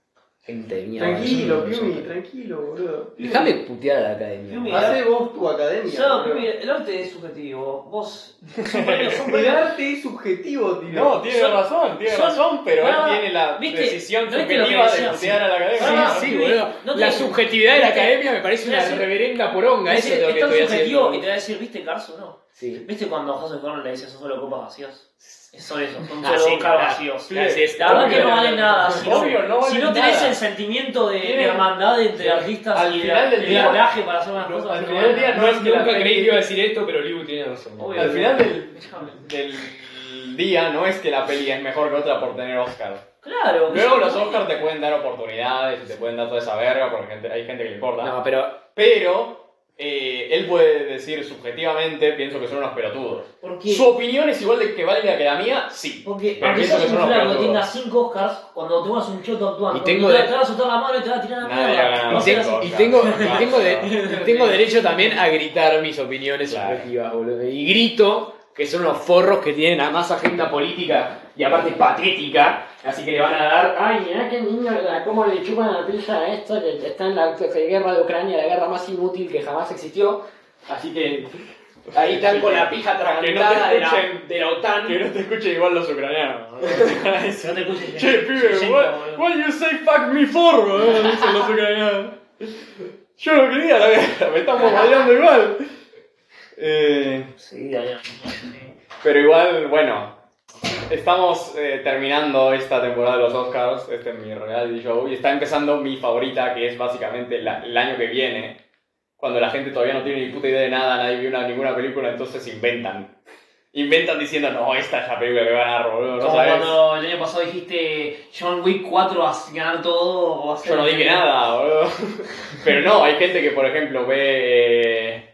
[SPEAKER 4] Gente de mierda.
[SPEAKER 1] Tranquilo,
[SPEAKER 4] Eso,
[SPEAKER 1] Piumi,
[SPEAKER 4] eso.
[SPEAKER 1] tranquilo, boludo.
[SPEAKER 4] Déjame putear a la academia.
[SPEAKER 3] Piumi,
[SPEAKER 1] Hace vos tu academia.
[SPEAKER 3] Yo,
[SPEAKER 1] boludo.
[SPEAKER 3] Piumi, el arte es subjetivo. Vos. Son
[SPEAKER 1] El
[SPEAKER 3] premios.
[SPEAKER 1] arte es subjetivo, tío.
[SPEAKER 2] No, tiene
[SPEAKER 3] Son-
[SPEAKER 2] razón,
[SPEAKER 3] son-
[SPEAKER 2] pero
[SPEAKER 3] Ah,
[SPEAKER 2] él tiene la
[SPEAKER 3] ¿viste?
[SPEAKER 2] decisión
[SPEAKER 3] ¿No viste lo que
[SPEAKER 2] subjetiva de
[SPEAKER 3] decía?
[SPEAKER 2] putear a la academia.
[SPEAKER 3] Ah,
[SPEAKER 4] Sí,
[SPEAKER 3] Piumi,
[SPEAKER 4] boludo.
[SPEAKER 3] no te-
[SPEAKER 4] La subjetividad de la
[SPEAKER 3] ¿viste?
[SPEAKER 4] academia me parece una
[SPEAKER 3] Sí.
[SPEAKER 4] reverenda poronga. Eso es lo que
[SPEAKER 3] tan
[SPEAKER 4] estoy
[SPEAKER 3] subjetivo
[SPEAKER 4] haciendo.
[SPEAKER 3] y te va a decir, ¿viste Cars o no?
[SPEAKER 4] Sí.
[SPEAKER 3] ¿Viste cuando José Corona le dice son solo copas vacías? Es solo eso, son
[SPEAKER 4] Ah,
[SPEAKER 3] solo
[SPEAKER 4] sí,
[SPEAKER 3] Oscar
[SPEAKER 4] claro.
[SPEAKER 3] vacíos.
[SPEAKER 4] Gracias.
[SPEAKER 3] La verdad
[SPEAKER 4] Obvio,
[SPEAKER 3] que no vale nada. Si no,
[SPEAKER 2] Obvio, no
[SPEAKER 3] si
[SPEAKER 2] vale
[SPEAKER 3] no tenés
[SPEAKER 2] nada.
[SPEAKER 3] el sentimiento de
[SPEAKER 2] Tiene-
[SPEAKER 3] hermandad entre artistas
[SPEAKER 2] al
[SPEAKER 3] y
[SPEAKER 2] final del
[SPEAKER 3] el
[SPEAKER 2] día-
[SPEAKER 3] coraje para hacer unas cosas.
[SPEAKER 2] al
[SPEAKER 3] no
[SPEAKER 2] final
[SPEAKER 3] vale
[SPEAKER 2] del día
[SPEAKER 3] nada.
[SPEAKER 2] no es que la
[SPEAKER 4] Nunca
[SPEAKER 2] peli-
[SPEAKER 4] creí que iba a decir esto, pero Libu tiene razón.
[SPEAKER 3] Obvio.
[SPEAKER 2] Al final del día no es que la peli es mejor que otra por tener Oscar.
[SPEAKER 3] Claro.
[SPEAKER 2] Luego los Oscars te pueden dar oportunidades y te pueden dar toda esa verga porque hay gente que le importa.
[SPEAKER 4] No, pero
[SPEAKER 2] Pero él puede decir subjetivamente, pienso que son unos pelotudos.
[SPEAKER 3] Porque,
[SPEAKER 2] Su opinión es igual de que válida que la mía, sí.
[SPEAKER 3] porque
[SPEAKER 2] Pero
[SPEAKER 3] aunque
[SPEAKER 2] pienso
[SPEAKER 3] seas
[SPEAKER 2] que
[SPEAKER 3] un
[SPEAKER 2] son unos
[SPEAKER 3] flaco que
[SPEAKER 2] pelotudos.
[SPEAKER 3] tenga 5 Oscars, cuando tengas un choto actuando,
[SPEAKER 4] Y tengo
[SPEAKER 3] te
[SPEAKER 4] de-
[SPEAKER 3] va a soltar la mano y te va a tirar la
[SPEAKER 2] Nadie
[SPEAKER 3] mierda.
[SPEAKER 2] ha ganado
[SPEAKER 3] Va a ser así.
[SPEAKER 2] cinco.
[SPEAKER 4] y tengo derecho también a gritar mis opiniones
[SPEAKER 2] Claro.
[SPEAKER 4] subjetivas, boludo. Y grito que son unos forros que tienen además agenda política y aparte patética, así que le van a dar, ay, mirá qué niño, cómo le chupan la pizza a esto, que está en la guerra de Ucrania, la guerra más inútil que jamás existió, así que ahí están con la pija atragantada
[SPEAKER 2] Que no te escuchen.
[SPEAKER 4] de la OTAN.
[SPEAKER 2] Que no te escuchen igual los ucranianos.
[SPEAKER 3] No te escuches.
[SPEAKER 2] Che, pibe,
[SPEAKER 3] 60, boludo.
[SPEAKER 2] what you say fuck me for, boludo? Dicen los ucranianos. Yo no quería la guerra, me están bombardeando igual.
[SPEAKER 3] Sí, Daniel.
[SPEAKER 2] Pero igual, bueno, estamos terminando esta temporada de los Oscars, este es mi reality show, y está empezando mi favorita, que es básicamente el año que viene, cuando la gente todavía no tiene ni puta idea de nada, nadie vio ninguna película, entonces inventan. Inventan diciendo, no, esta es la película que van a dar, boludo, no
[SPEAKER 3] Como
[SPEAKER 2] sabes.
[SPEAKER 3] cuando el año pasado dijiste John Wick 4 va a ganar todo o va a ser...
[SPEAKER 2] Yo no dije nada, boludo. Pero no, hay gente que, por ejemplo, ve...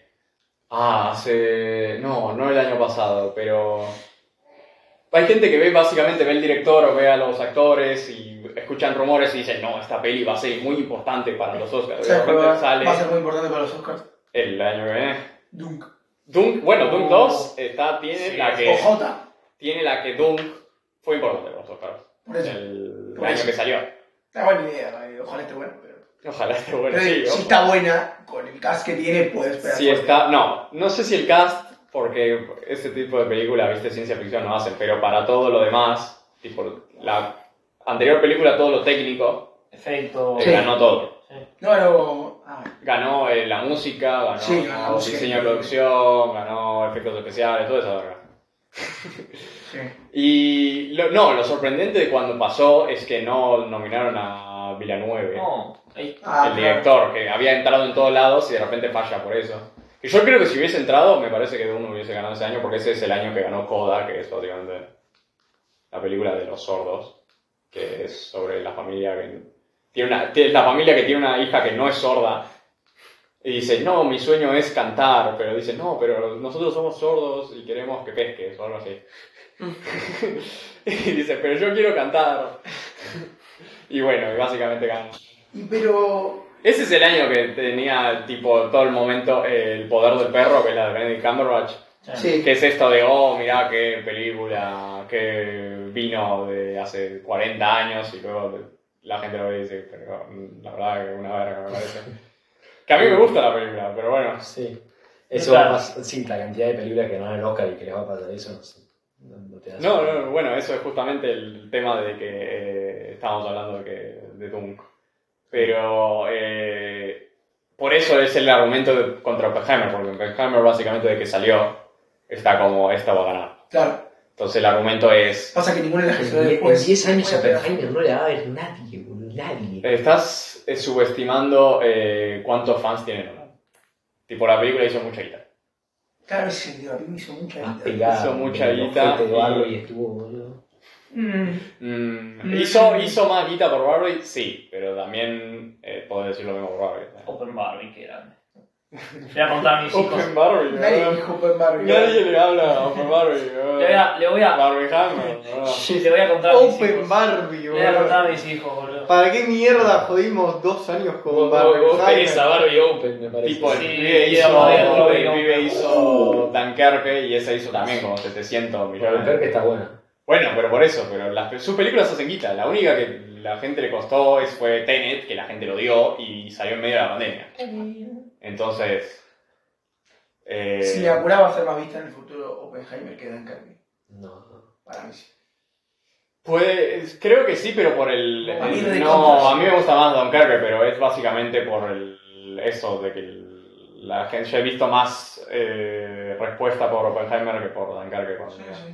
[SPEAKER 2] No el año pasado, pero... Hay gente que básicamente ve el director o ve a los actores y escuchan rumores y dicen, no, esta peli va a ser muy importante para los Oscars. De
[SPEAKER 5] ¿Sabes cuál
[SPEAKER 2] repente
[SPEAKER 5] va
[SPEAKER 2] sale
[SPEAKER 5] a ser muy importante para los Oscars?
[SPEAKER 2] el año que viene.
[SPEAKER 5] Dunk.
[SPEAKER 2] Dunk 2 tiene
[SPEAKER 3] Sí,
[SPEAKER 5] OJ.
[SPEAKER 2] la que Dunk fue importante para los Oscars.
[SPEAKER 5] Por eso.
[SPEAKER 2] El
[SPEAKER 5] Por
[SPEAKER 2] año
[SPEAKER 5] eso.
[SPEAKER 2] que salió.
[SPEAKER 5] Está buena idea, ojalá esté buena. Pero,
[SPEAKER 2] Ojalá esté bueno.
[SPEAKER 5] pero
[SPEAKER 2] Sí,
[SPEAKER 5] si
[SPEAKER 2] ojo.
[SPEAKER 5] está buena, con el cast que tiene, puede esperar.
[SPEAKER 2] Si
[SPEAKER 5] fuerte.
[SPEAKER 2] está, no sé si el cast, porque ese tipo de película, viste, ciencia ficción no hacen, pero para todo lo demás, tipo la anterior película, todo lo técnico,
[SPEAKER 3] Efecto...
[SPEAKER 5] Sí.
[SPEAKER 2] ganó todo.
[SPEAKER 5] No.
[SPEAKER 2] Ganó la música, ganó
[SPEAKER 5] Sí, la música.
[SPEAKER 2] diseño de producción, ganó efectos especiales, todo eso, verga.
[SPEAKER 5] Sí.
[SPEAKER 2] Y lo sorprendente de cuando pasó es que no nominaron a Villeneuve,
[SPEAKER 3] No, ahí...
[SPEAKER 2] el
[SPEAKER 5] Claro.
[SPEAKER 2] director, que había entrado en todos lados y de repente falla por eso. Y yo creo que si hubiese entrado, me parece que Dune hubiese ganado ese año, porque ese es el año que ganó Coda, que es básicamente la película de los sordos, que es sobre la familia que la familia que tiene una hija que no es sorda. Y dice, no, mi sueño es cantar, pero dice, no, pero nosotros somos sordos y queremos que pesques o algo así. Y dice, pero yo quiero cantar. Y bueno, y básicamente ganó.
[SPEAKER 5] Pero.
[SPEAKER 2] Ese es el año que tenía, tipo, todo el momento El poder del perro, que es la de Benedict Cumberbatch.
[SPEAKER 5] Sí.
[SPEAKER 2] Que es esto de, oh, mirá qué película, que vino de hace 40 años y luego la gente lo ve y dice, pero la verdad que una verga me parece. Que a mí me gusta la película, pero bueno.
[SPEAKER 4] Sí. Eso
[SPEAKER 3] Claro.
[SPEAKER 4] va a pasar, sí, la cantidad de películas que ganan el Oscar y que les va a pasar eso, no sé. No te das
[SPEAKER 2] No,
[SPEAKER 4] cuenta.
[SPEAKER 2] no, bueno, eso es justamente el tema de que estábamos hablando de Dunk. Pero por eso es el argumento contra Oppenheimer, porque Oppenheimer básicamente de que salió está como, esta va a ganar.
[SPEAKER 5] Claro.
[SPEAKER 2] Entonces el argumento es,
[SPEAKER 5] Pasa que ninguna de las que salió
[SPEAKER 4] En
[SPEAKER 5] después.
[SPEAKER 4] 10 años a
[SPEAKER 5] puede pegar.
[SPEAKER 4] Oppenheimer no le va a ver nadie, boludo, nadie.
[SPEAKER 2] estás subestimando cuántos fans tiene Nolan. Tipo, la película hizo mucha guita.
[SPEAKER 5] Claro, ese sentido. A mí me hizo mucha
[SPEAKER 4] Más
[SPEAKER 5] guita.
[SPEAKER 4] pegada.
[SPEAKER 2] Hizo mucha
[SPEAKER 4] el
[SPEAKER 2] guita
[SPEAKER 4] ojete de
[SPEAKER 2] y-
[SPEAKER 4] Barbie estuvo, boludo.
[SPEAKER 2] Hizo más guita por Barbie, sí, pero también puedo decir lo mismo por Barbie.
[SPEAKER 3] Open Barbie, qué grande. Voy a contar a mis hijos.
[SPEAKER 2] Open Barbie,
[SPEAKER 5] Nadie
[SPEAKER 2] ¿no?
[SPEAKER 5] dijo Open Barbie.
[SPEAKER 2] Nadie le habla a Open Barbie.
[SPEAKER 3] Le voy a
[SPEAKER 2] Barbie Hammer,
[SPEAKER 3] le voy a contar a mis
[SPEAKER 1] Open
[SPEAKER 3] hijos.
[SPEAKER 1] Barbie,
[SPEAKER 3] Le voy a contar
[SPEAKER 1] boludo.
[SPEAKER 3] a mis hijos, boludo.
[SPEAKER 1] ¿Para qué mierda jodimos 2 años con Barbie?
[SPEAKER 4] Vos tenés a Barbie Open, me parece.
[SPEAKER 2] Tipo, el
[SPEAKER 3] Sí,
[SPEAKER 2] pibe
[SPEAKER 3] y de
[SPEAKER 2] el pibe hizo Dunkerque y esa hizo también como 700
[SPEAKER 4] Pero el
[SPEAKER 2] millones.
[SPEAKER 4] que está buena.
[SPEAKER 2] Bueno, pero por eso, pero sus películas hacen guita. La única que la gente le costó fue Tenet, que la gente lo odió y salió en medio de la pandemia. Entonces...
[SPEAKER 5] Si me apuraba a hacer más vista en el futuro Oppenheimer que Dunkirk.
[SPEAKER 4] No.
[SPEAKER 5] Para mí sí.
[SPEAKER 2] Pues creo que sí, pero por el...
[SPEAKER 5] No, a mí no me
[SPEAKER 2] no,
[SPEAKER 5] compras.
[SPEAKER 2] a mí me gusta más Dunkirk, pero es básicamente por eso de que la gente... Yo he visto más respuesta por Oppenheimer que por Dunkirk.
[SPEAKER 5] Sí, sí.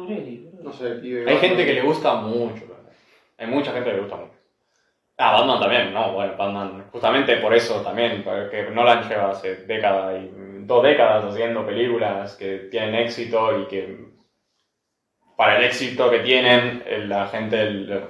[SPEAKER 1] No sé, pibe.
[SPEAKER 2] Hay gente que le gusta mucho. Hay mucha gente que le gusta mucho. Ah, Batman también, no, bueno, Batman, justamente por eso también, porque Nolan lleva hace décadas y 2 décadas haciendo películas que tienen éxito y que para el éxito que tienen la gente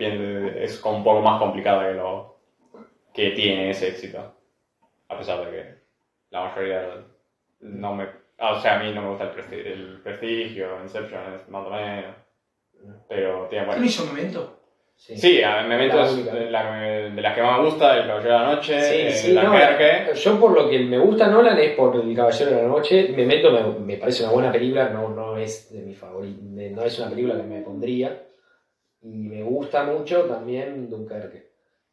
[SPEAKER 2] es como un poco más complicada que lo que tiene ese éxito, a pesar de que la mayoría no me, o sea, a mí no me gusta el prestigio, Inception es más o menos, pero tiene
[SPEAKER 5] ¿Qué
[SPEAKER 2] bueno.
[SPEAKER 5] no hizo Memento?
[SPEAKER 2] Sí, a Memento
[SPEAKER 4] La
[SPEAKER 2] es
[SPEAKER 4] única.
[SPEAKER 2] de las que más me gusta, El Caballero de la Noche,
[SPEAKER 4] Sí, no,
[SPEAKER 2] Dunkerque.
[SPEAKER 4] yo por lo que me gusta Nolan es por El Caballero de la Noche. Memento me parece una buena película, no es de mi favorito, no es una película que me pondría. Y me gusta mucho también Dunkerque.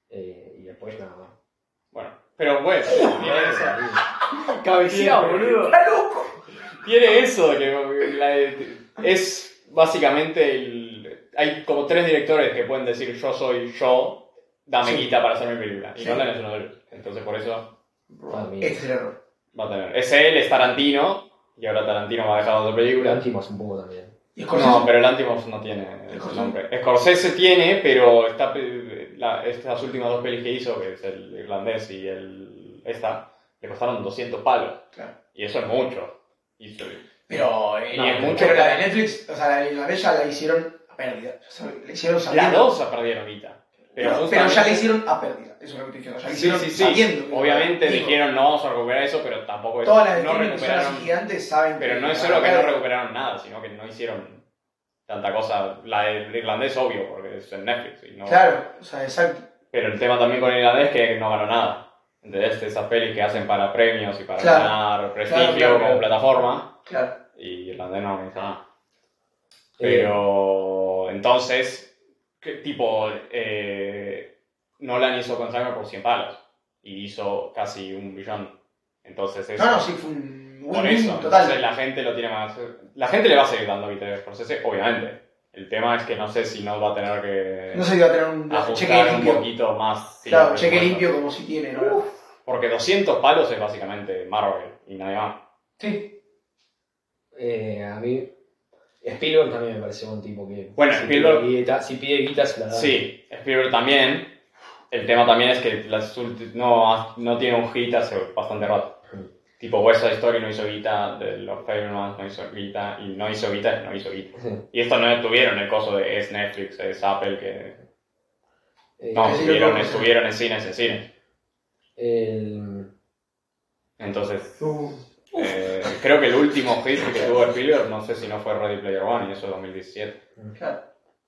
[SPEAKER 4] Y después nada más.
[SPEAKER 2] Bueno, pero bueno, tiene eso.
[SPEAKER 1] Cabeceado, boludo.
[SPEAKER 5] ¡Está loco!
[SPEAKER 2] Tiene eso, de que es básicamente hay como 3 directores que pueden decir yo soy yo, dame
[SPEAKER 5] Sí.
[SPEAKER 2] guita para hacer mi película. Y
[SPEAKER 5] Sí.
[SPEAKER 2] Nolan es uno de ellos. Entonces por eso
[SPEAKER 4] Para mí.
[SPEAKER 5] Este es el error.
[SPEAKER 2] va a tener. Es él, es Tarantino, y ahora Tarantino va a dejar de hacer películas.
[SPEAKER 4] Lantimos un poco también.
[SPEAKER 5] ¿Y Scorsese?
[SPEAKER 2] No, pero el Lantimos no tiene ese
[SPEAKER 5] ¿Scorsese?
[SPEAKER 2] nombre. Scorsese tiene, pero estas últimas 2 pelis que hizo, que es el irlandés y esta, le costaron 200 palos.
[SPEAKER 5] Claro.
[SPEAKER 2] Y eso es mucho.
[SPEAKER 5] Pero,
[SPEAKER 2] No, es mucho.
[SPEAKER 5] pero la de Netflix, o sea, la de Irlandés ya la hicieron a pérdida. O sea, la hicieron
[SPEAKER 2] Las
[SPEAKER 5] sabiendo.
[SPEAKER 2] 2 perdieron guita.
[SPEAKER 5] Pero ya
[SPEAKER 2] justamente-
[SPEAKER 5] la hicieron a pérdida. Eso es lo que estoy diciendo. Ya la
[SPEAKER 2] Sí,
[SPEAKER 5] hicieron
[SPEAKER 2] sí, sí.
[SPEAKER 5] sabiendo.
[SPEAKER 2] Obviamente
[SPEAKER 5] Digo,
[SPEAKER 2] dijeron no vamos a recuperar eso, pero tampoco es.
[SPEAKER 5] todas las de
[SPEAKER 2] No
[SPEAKER 5] streaming que son así
[SPEAKER 2] recuperaron.
[SPEAKER 5] gigantes saben
[SPEAKER 2] Pero no es solo que no recuperaron nada, sino que no hicieron tanta cosa. La del irlandés, obvio, porque es en Netflix. Y no...
[SPEAKER 5] Claro, o sea, exacto.
[SPEAKER 2] Pero el tema también con el irlandés es que no ganó nada. ¿Entendés? Esas pelis que hacen para premios y para
[SPEAKER 5] Claro.
[SPEAKER 2] ganar prestigio
[SPEAKER 5] Claro.
[SPEAKER 2] como plataforma.
[SPEAKER 5] Claro.
[SPEAKER 2] Y irlandés no hizo nada. Pero entonces, ¿qué tipo? Nolan hizo Constantine por 100 palos y hizo casi 1 billón. Entonces eso,
[SPEAKER 5] No, sí, fue un
[SPEAKER 2] por
[SPEAKER 5] win-win
[SPEAKER 2] eso,
[SPEAKER 5] total.
[SPEAKER 2] entonces la gente lo tiene más. La gente le va a seguir dando guita a Scorsese, obviamente. El tema es que no sé si no va a tener que
[SPEAKER 5] No sé si va a tener un cheque
[SPEAKER 2] ajustar un
[SPEAKER 5] limpio.
[SPEAKER 2] poquito más. sí,
[SPEAKER 5] Claro,
[SPEAKER 2] el
[SPEAKER 5] cheque
[SPEAKER 2] presupuesto.
[SPEAKER 5] limpio como si tiene, ¿no?
[SPEAKER 2] Porque 200 palos es básicamente Marvel y nadie más.
[SPEAKER 5] Sí.
[SPEAKER 4] A mí, Spielberg también me parece un tipo que.
[SPEAKER 2] Bueno,
[SPEAKER 4] si
[SPEAKER 2] Spielberg-
[SPEAKER 4] Pide si pide guita, se la da.
[SPEAKER 2] Sí, Spielberg también. El tema también es que no tiene un hit hace bastante rato. Tipo West Side Story no hizo guita, de los Fablemans no hizo guita, y no hizo guita. Y esto no tuvieron el coso de es Netflix, es Apple, que no,
[SPEAKER 5] sí, lo conozco.
[SPEAKER 2] estuvieron en cines.
[SPEAKER 4] El-
[SPEAKER 2] Entonces, creo que el último hit que tuvo Spielberg, no sé si no fue Ready Player One, y eso es 2017.
[SPEAKER 5] Claro.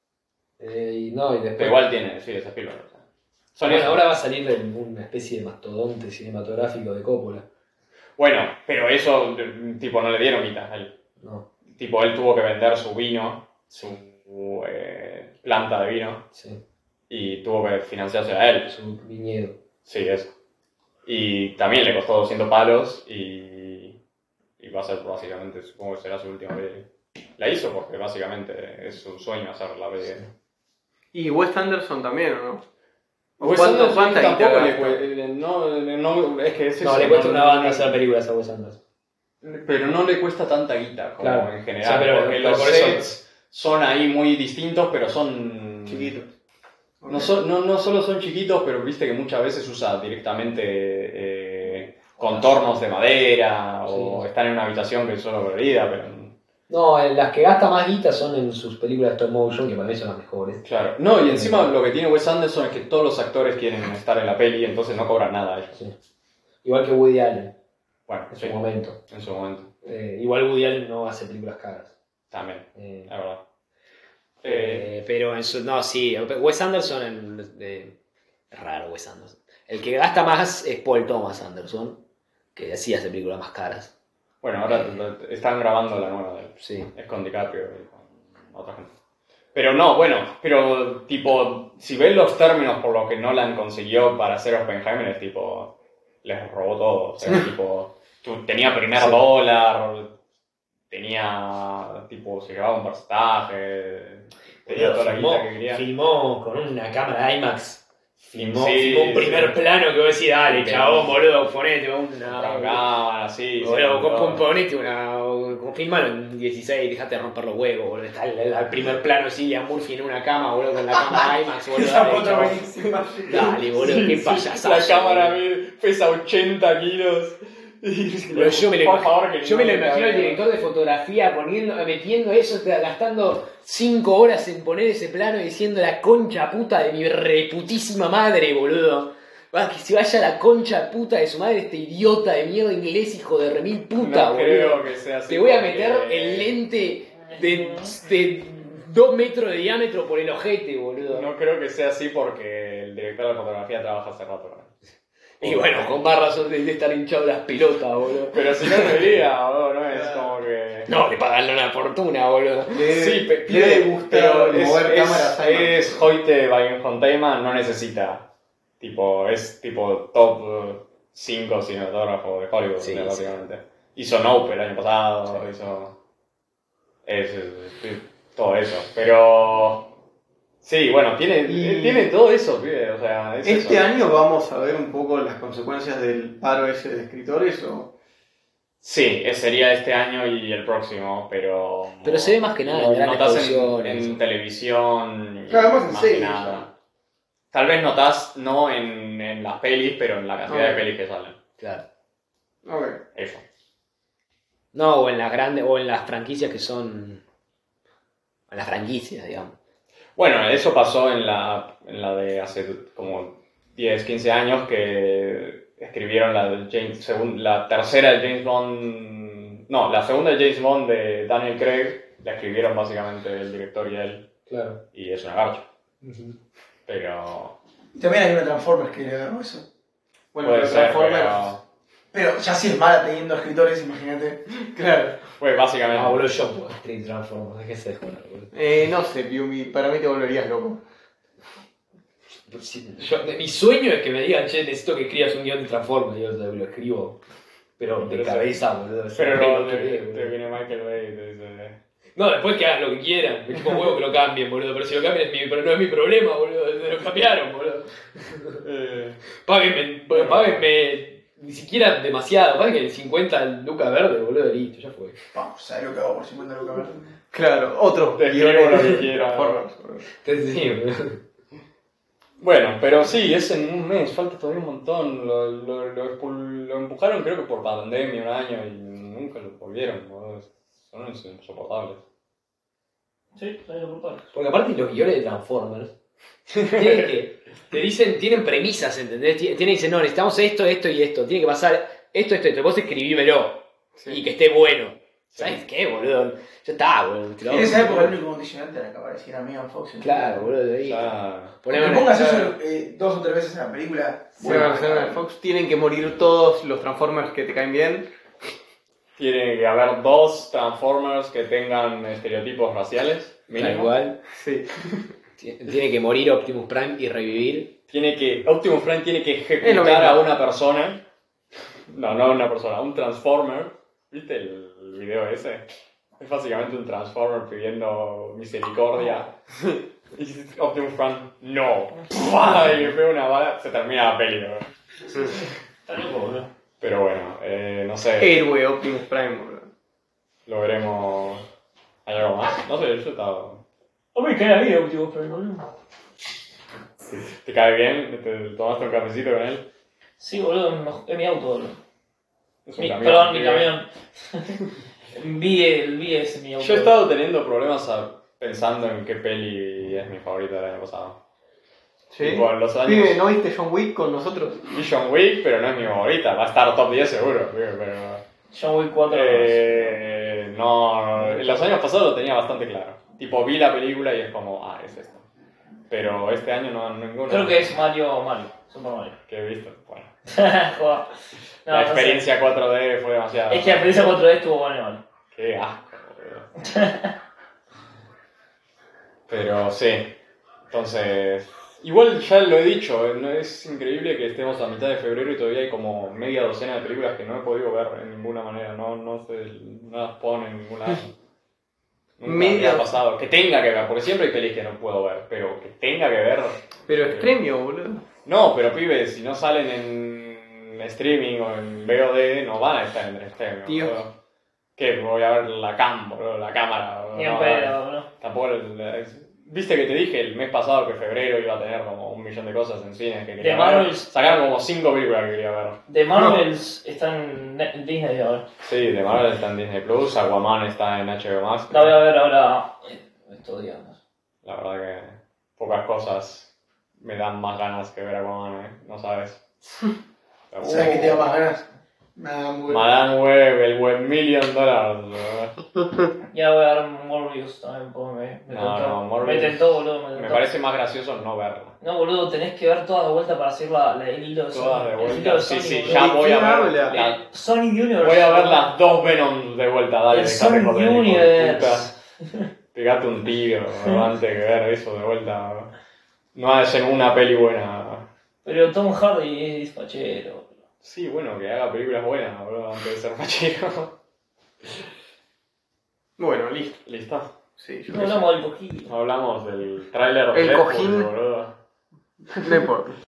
[SPEAKER 4] y no, y después.
[SPEAKER 2] Pero igual tiene, sí, es Spielberg. o sea. Son
[SPEAKER 4] Bueno,
[SPEAKER 2] esos.
[SPEAKER 4] ahora va a salir una especie de mastodonte cinematográfico de Coppola.
[SPEAKER 2] Bueno, pero eso, tipo, no le dieron guita a él.
[SPEAKER 4] No,
[SPEAKER 2] Tipo, él tuvo que vender su vino, su planta de vino,
[SPEAKER 4] sí,
[SPEAKER 2] y tuvo que financiarse a él.
[SPEAKER 4] su viñedo.
[SPEAKER 2] Sí, eso. Y también le costó 200 palos y va a ser básicamente, supongo que será su última peli. La hizo porque básicamente es su sueño hacer la peli.
[SPEAKER 1] Y Wes Anderson también, ¿o no?
[SPEAKER 2] Wes
[SPEAKER 1] ¿Cuánto-
[SPEAKER 2] Anderson
[SPEAKER 1] cuánta guita
[SPEAKER 2] tampoco
[SPEAKER 1] gasta?
[SPEAKER 2] no, es que es
[SPEAKER 4] No,
[SPEAKER 2] eso,
[SPEAKER 4] le cuesta una banda hacer películas a Wes Anderson.
[SPEAKER 2] Pero no le cuesta tanta guita como
[SPEAKER 4] Claro.
[SPEAKER 2] en general,
[SPEAKER 4] O sea, pero
[SPEAKER 2] porque
[SPEAKER 4] pero
[SPEAKER 2] los
[SPEAKER 4] por eso-
[SPEAKER 2] sets son ahí muy distintos, pero son
[SPEAKER 1] Chiquitos.
[SPEAKER 2] No, no solo son chiquitos, pero viste que muchas veces usa directamente contornos de madera o
[SPEAKER 4] Sí.
[SPEAKER 2] están en una habitación que es solo colorida, pero
[SPEAKER 4] No, las que gasta más guita son en sus películas stop motion, que para mí son las mejores.
[SPEAKER 2] claro. No, y encima lo que tiene Wes Anderson es que todos los actores quieren estar en la peli, entonces no cobran nada ellos.
[SPEAKER 4] Sí. Igual que Woody Allen,
[SPEAKER 2] Bueno,
[SPEAKER 4] en
[SPEAKER 2] sí,
[SPEAKER 4] su momento.
[SPEAKER 2] en su momento.
[SPEAKER 4] Igual Woody Allen no hace películas caras.
[SPEAKER 2] También,
[SPEAKER 4] Eh,
[SPEAKER 2] la verdad.
[SPEAKER 4] pero no, sí, Wes Anderson es raro Wes Anderson. El que gasta más es Paul Thomas Anderson, que sí hace películas más caras.
[SPEAKER 2] Bueno, ahora están grabando la nueva de él.
[SPEAKER 4] Sí.
[SPEAKER 2] Es con DiCaprio y con otra gente. Pero no, bueno, pero tipo, si ves los términos por los que Nolan consiguió para hacer Oppenheimer, es tipo, les robó todo. O sea, tipo, tenía primer dólar, tenía, tipo, se llevaba un porcentaje, tenía toda la guita que quería.
[SPEAKER 4] Filmó con una cámara IMAX. Filmó
[SPEAKER 2] Sí,
[SPEAKER 4] un primer plano que vos decís, dale,
[SPEAKER 2] Sí.
[SPEAKER 4] chabón, boludo, ponete
[SPEAKER 2] Con cámara, sí.
[SPEAKER 4] Boludo, ponete filmalo en 16, dejate de romper los huevos, boludo. Está el primer plano así, Cillian Murphy en una cama, boludo, con la cámara IMAX, boludo.
[SPEAKER 5] Esa
[SPEAKER 4] Dale,
[SPEAKER 5] foto
[SPEAKER 4] chabón.
[SPEAKER 5] buenísima.
[SPEAKER 4] Dale, boludo, qué payasazo.
[SPEAKER 2] La cámara
[SPEAKER 4] boludo.
[SPEAKER 2] pesa 80 kilos.
[SPEAKER 4] Pero yo me lo,
[SPEAKER 2] Por favor, que
[SPEAKER 4] yo me
[SPEAKER 2] no
[SPEAKER 4] lo
[SPEAKER 2] me
[SPEAKER 4] imagino al
[SPEAKER 2] cabe.
[SPEAKER 4] director de fotografía metiendo eso, gastando 5 horas en poner ese plano y diciendo la concha puta de mi reputísima madre, boludo. Va, que se vaya a la concha puta de su madre este idiota de mierda inglés, hijo de remil puta,
[SPEAKER 2] No
[SPEAKER 4] boludo.
[SPEAKER 2] creo que sea así.
[SPEAKER 4] Te voy a
[SPEAKER 2] porque-
[SPEAKER 4] meter el lente de 2 metros de diámetro por el ojete, boludo.
[SPEAKER 2] No creo que sea así porque el director de fotografía trabaja hace rato. ¿no?
[SPEAKER 4] Y bueno, con más razón de estar hinchado las pelotas, boludo.
[SPEAKER 2] Pero si no debería, boludo, no es como que...
[SPEAKER 4] No, le pagan una fortuna, boludo.
[SPEAKER 2] Sí,
[SPEAKER 1] le debe gustar mover cámaras IMAX.
[SPEAKER 2] es Hoyte Hontema, no necesita. Tipo, es tipo top 5 cinematógrafo de Hollywood,
[SPEAKER 4] Sí,
[SPEAKER 2] básicamente. Hizo Nope el año pasado, hizo... todo eso. Pero... Sí, bueno, tiene todo eso, pibe, o sea, es
[SPEAKER 1] ¿Este
[SPEAKER 2] eso.
[SPEAKER 1] año vamos a ver un poco las consecuencias del paro ese de escritores o...?
[SPEAKER 2] Sí, sería este año y el próximo, pero...
[SPEAKER 4] Pero se ve más que nada en grandes
[SPEAKER 2] notas
[SPEAKER 4] producciones.
[SPEAKER 2] en televisión. y
[SPEAKER 5] Claro, más en
[SPEAKER 2] que
[SPEAKER 5] series,
[SPEAKER 2] nada. Tal vez notas no en las pelis, pero en la cantidad de pelis que salen.
[SPEAKER 4] Claro.
[SPEAKER 5] A ver.
[SPEAKER 2] Eso.
[SPEAKER 4] No, o en las grandes, o en las franquicias que son. En las franquicias, digamos.
[SPEAKER 2] Bueno, eso pasó en la de hace como 10, 15 años que escribieron la tercera de James Bond. No, la segunda de James Bond de Daniel Craig la escribieron básicamente el director y él.
[SPEAKER 4] Claro.
[SPEAKER 2] Y es una garcha. Pero.
[SPEAKER 5] Y también hay una Transformers que le agarró eso.
[SPEAKER 1] Bueno,
[SPEAKER 2] puede
[SPEAKER 1] pero
[SPEAKER 2] ser,
[SPEAKER 1] Transformers...
[SPEAKER 2] pero.
[SPEAKER 5] Pero ya si es mala teniendo escritores, imagínate.
[SPEAKER 1] Claro.
[SPEAKER 2] Pues básicamente.
[SPEAKER 4] Ah, boludo, yo puedo Street Transformers, déjese de joder, boludo.
[SPEAKER 1] No sé, Piumi, para mí te volverías loco.
[SPEAKER 4] Mi sueño es que me digan, che, necesito que escribas un guión de Transformers. Y yo lo escribo, pero de
[SPEAKER 2] Pero
[SPEAKER 4] cabeza, boludo.
[SPEAKER 2] Pero
[SPEAKER 4] no,
[SPEAKER 2] no, te viene Michael Bay y te dice.
[SPEAKER 4] No, después que hagan lo que quieran. Me chupo huevo que lo cambien, boludo. Pero si lo cambian pero no es mi problema, boludo. Lo cambiaron, boludo. Páguenme ni siquiera demasiado. Páguenme 50 lucas verdes, boludo. Listo, ya fue.
[SPEAKER 5] Vamos, ¿sabes lo que hago por 50 lucas verdes?
[SPEAKER 1] Claro, otro.
[SPEAKER 2] Te escribo
[SPEAKER 1] guiones
[SPEAKER 2] lo que
[SPEAKER 1] de
[SPEAKER 2] quiera.
[SPEAKER 1] Transformers, boludo.
[SPEAKER 4] Entonces, sí, boludo.
[SPEAKER 2] Bueno, pero sí, es en un mes, falta todavía un montón. Lo empujaron creo que por pandemia un año y nunca lo volvieron, boludo. Son insoportables.
[SPEAKER 3] Sí, está bien, brutal.
[SPEAKER 4] Porque aparte los guiones de Transformers te dicen, tienen premisas, ¿entendés? Dicen, no, necesitamos esto, esto y esto. Tiene que pasar esto, esto, esto. Vos escribímelo.
[SPEAKER 1] Sí.
[SPEAKER 4] Y que esté bueno. ¿Sabes qué, boludo? Ya está, boludo.
[SPEAKER 5] En esa época el único condicionante era que apareciera Megan Fox. en
[SPEAKER 4] Claro, boludo. Ahí.
[SPEAKER 2] Ya.
[SPEAKER 5] Que pongas eso 2 o 3 veces en la película.
[SPEAKER 1] Bueno, en Fox tienen que morir todos los Transformers que te caen bien.
[SPEAKER 2] Tiene que haber 2 Transformers que tengan estereotipos raciales.
[SPEAKER 4] Tal
[SPEAKER 2] Mínimo.
[SPEAKER 4] cual.
[SPEAKER 1] Sí.
[SPEAKER 4] Tiene que morir Optimus Prime y revivir.
[SPEAKER 2] Optimus Prime tiene que
[SPEAKER 1] Es lo
[SPEAKER 2] ejecutar
[SPEAKER 1] mismo.
[SPEAKER 2] a una persona. No a una persona, a un Transformer. ¿Viste el video ese? Es básicamente un Transformer pidiendo misericordia. Y Optimus Prime, no. ¡Pua! Y le pega una bala, se termina la peli, ¿no?
[SPEAKER 3] Está loco, boludo.
[SPEAKER 2] Pero bueno, no sé,
[SPEAKER 1] Héroe Optimus Prime, boludo.
[SPEAKER 2] lo veremos. ¿Hay algo más? No sé, yo estaba.
[SPEAKER 3] A mí cae bien Optimus Prime, boludo.
[SPEAKER 2] ¿Te cae bien? ¿Te tomaste un cafecito con él?
[SPEAKER 3] Sí, boludo, es mi auto, boludo.
[SPEAKER 2] Es un camión,
[SPEAKER 3] Perdón, mi
[SPEAKER 2] pibe.
[SPEAKER 3] camión. Vi es mi auto.
[SPEAKER 2] Yo he estado teniendo problemas pensando en qué peli es mi favorita del año pasado.
[SPEAKER 1] Sí.
[SPEAKER 2] Tipo, en los años.
[SPEAKER 1] Pibe, ¿no viste John Wick con nosotros?
[SPEAKER 2] Vi John Wick, pero no es mi favorita. Va a estar top 10 seguro, pibe, pero.
[SPEAKER 3] John Wick 4.
[SPEAKER 2] No, en los años pasados lo tenía bastante claro. Tipo, vi la película y es como, es esto. Pero este año no ninguno.
[SPEAKER 3] Creo que es Mario, Super Mario.
[SPEAKER 2] Que he visto. Bueno,
[SPEAKER 3] Joder. No,
[SPEAKER 2] la
[SPEAKER 3] no sé.
[SPEAKER 2] experiencia 4D fue demasiado.
[SPEAKER 3] Es que la experiencia 4D estuvo bueno, igual.
[SPEAKER 2] Qué asco, boludo. Pero sí, entonces... Igual ya lo he dicho, ¿no? Es increíble que estemos a mitad de febrero y todavía hay como media docena de películas que no he podido ver en ninguna manera, no las ponen en ningún lado. Nunca me
[SPEAKER 1] Media
[SPEAKER 2] ha pasado. Que tenga que ver, porque siempre hay pelis que no puedo ver, pero que tenga que ver...
[SPEAKER 1] Pero extremio, boludo.
[SPEAKER 2] No, pero pibes, si no salen en streaming o en VOD, no van a estar en streaming.
[SPEAKER 1] Tío.
[SPEAKER 2] Boludo. ¿Qué? Voy a ver la cam, boludo, la cámara. Boludo.
[SPEAKER 3] Ni en
[SPEAKER 2] No,
[SPEAKER 3] pedo, ¿no?
[SPEAKER 2] tampoco viste que te dije el mes pasado que febrero iba a tener como 1 millón de cosas en cine que quería
[SPEAKER 3] De
[SPEAKER 2] ver.
[SPEAKER 3] Marvels.
[SPEAKER 2] Sacaron como 5 películas que quería ver.
[SPEAKER 3] The Marvels está en Disney ahora.
[SPEAKER 2] Sí, The Marvel está en Disney Plus, Aquaman está en HBO Max.
[SPEAKER 3] La voy a ver ahora estos días.
[SPEAKER 2] La verdad que pocas cosas me dan más ganas que ver Aquaman, no sabes. Pero,
[SPEAKER 5] ¿Sabes qué te da más ganas?
[SPEAKER 2] Madame Web, el Web $1 million. ¿No?
[SPEAKER 3] Ya voy a ver Morbius también, porque me
[SPEAKER 2] No,
[SPEAKER 3] tentó.
[SPEAKER 2] no, Morbius
[SPEAKER 3] Me tentó, boludo, me
[SPEAKER 2] Me
[SPEAKER 3] tentó.
[SPEAKER 2] parece más gracioso no verla.
[SPEAKER 3] No, boludo, tenés que ver todas de vuelta para hacer el hilo de
[SPEAKER 2] Todas de
[SPEAKER 3] El hilo
[SPEAKER 2] vuelta.
[SPEAKER 3] de
[SPEAKER 2] Sí,
[SPEAKER 3] Sony,
[SPEAKER 2] sí,
[SPEAKER 3] boludo.
[SPEAKER 2] ya
[SPEAKER 1] ¿De
[SPEAKER 2] voy a
[SPEAKER 1] qué
[SPEAKER 2] ver.
[SPEAKER 1] habla?
[SPEAKER 2] la-
[SPEAKER 3] Sony Universe.
[SPEAKER 2] Voy a ver las 2 Venom de vuelta, dale,
[SPEAKER 3] El
[SPEAKER 2] dejate
[SPEAKER 3] Sony
[SPEAKER 2] joder, hijo de
[SPEAKER 3] Universe.
[SPEAKER 2] puta. Pegate un tiro, bro, antes que ver eso de vuelta. Bro. No hacen una peli buena.
[SPEAKER 3] Pero Tom Hardy es fachero.
[SPEAKER 2] Sí, bueno, que haga películas buenas, bro, antes de ser fachero.
[SPEAKER 1] Bueno, listo.
[SPEAKER 2] ¿Listo?
[SPEAKER 1] Sí, yo
[SPEAKER 3] No
[SPEAKER 1] qué sé.
[SPEAKER 3] hablamos del cojín.
[SPEAKER 2] Hablamos del tráiler de
[SPEAKER 1] El
[SPEAKER 2] Deadpool,
[SPEAKER 1] cojín.
[SPEAKER 2] boludo.
[SPEAKER 1] No importa.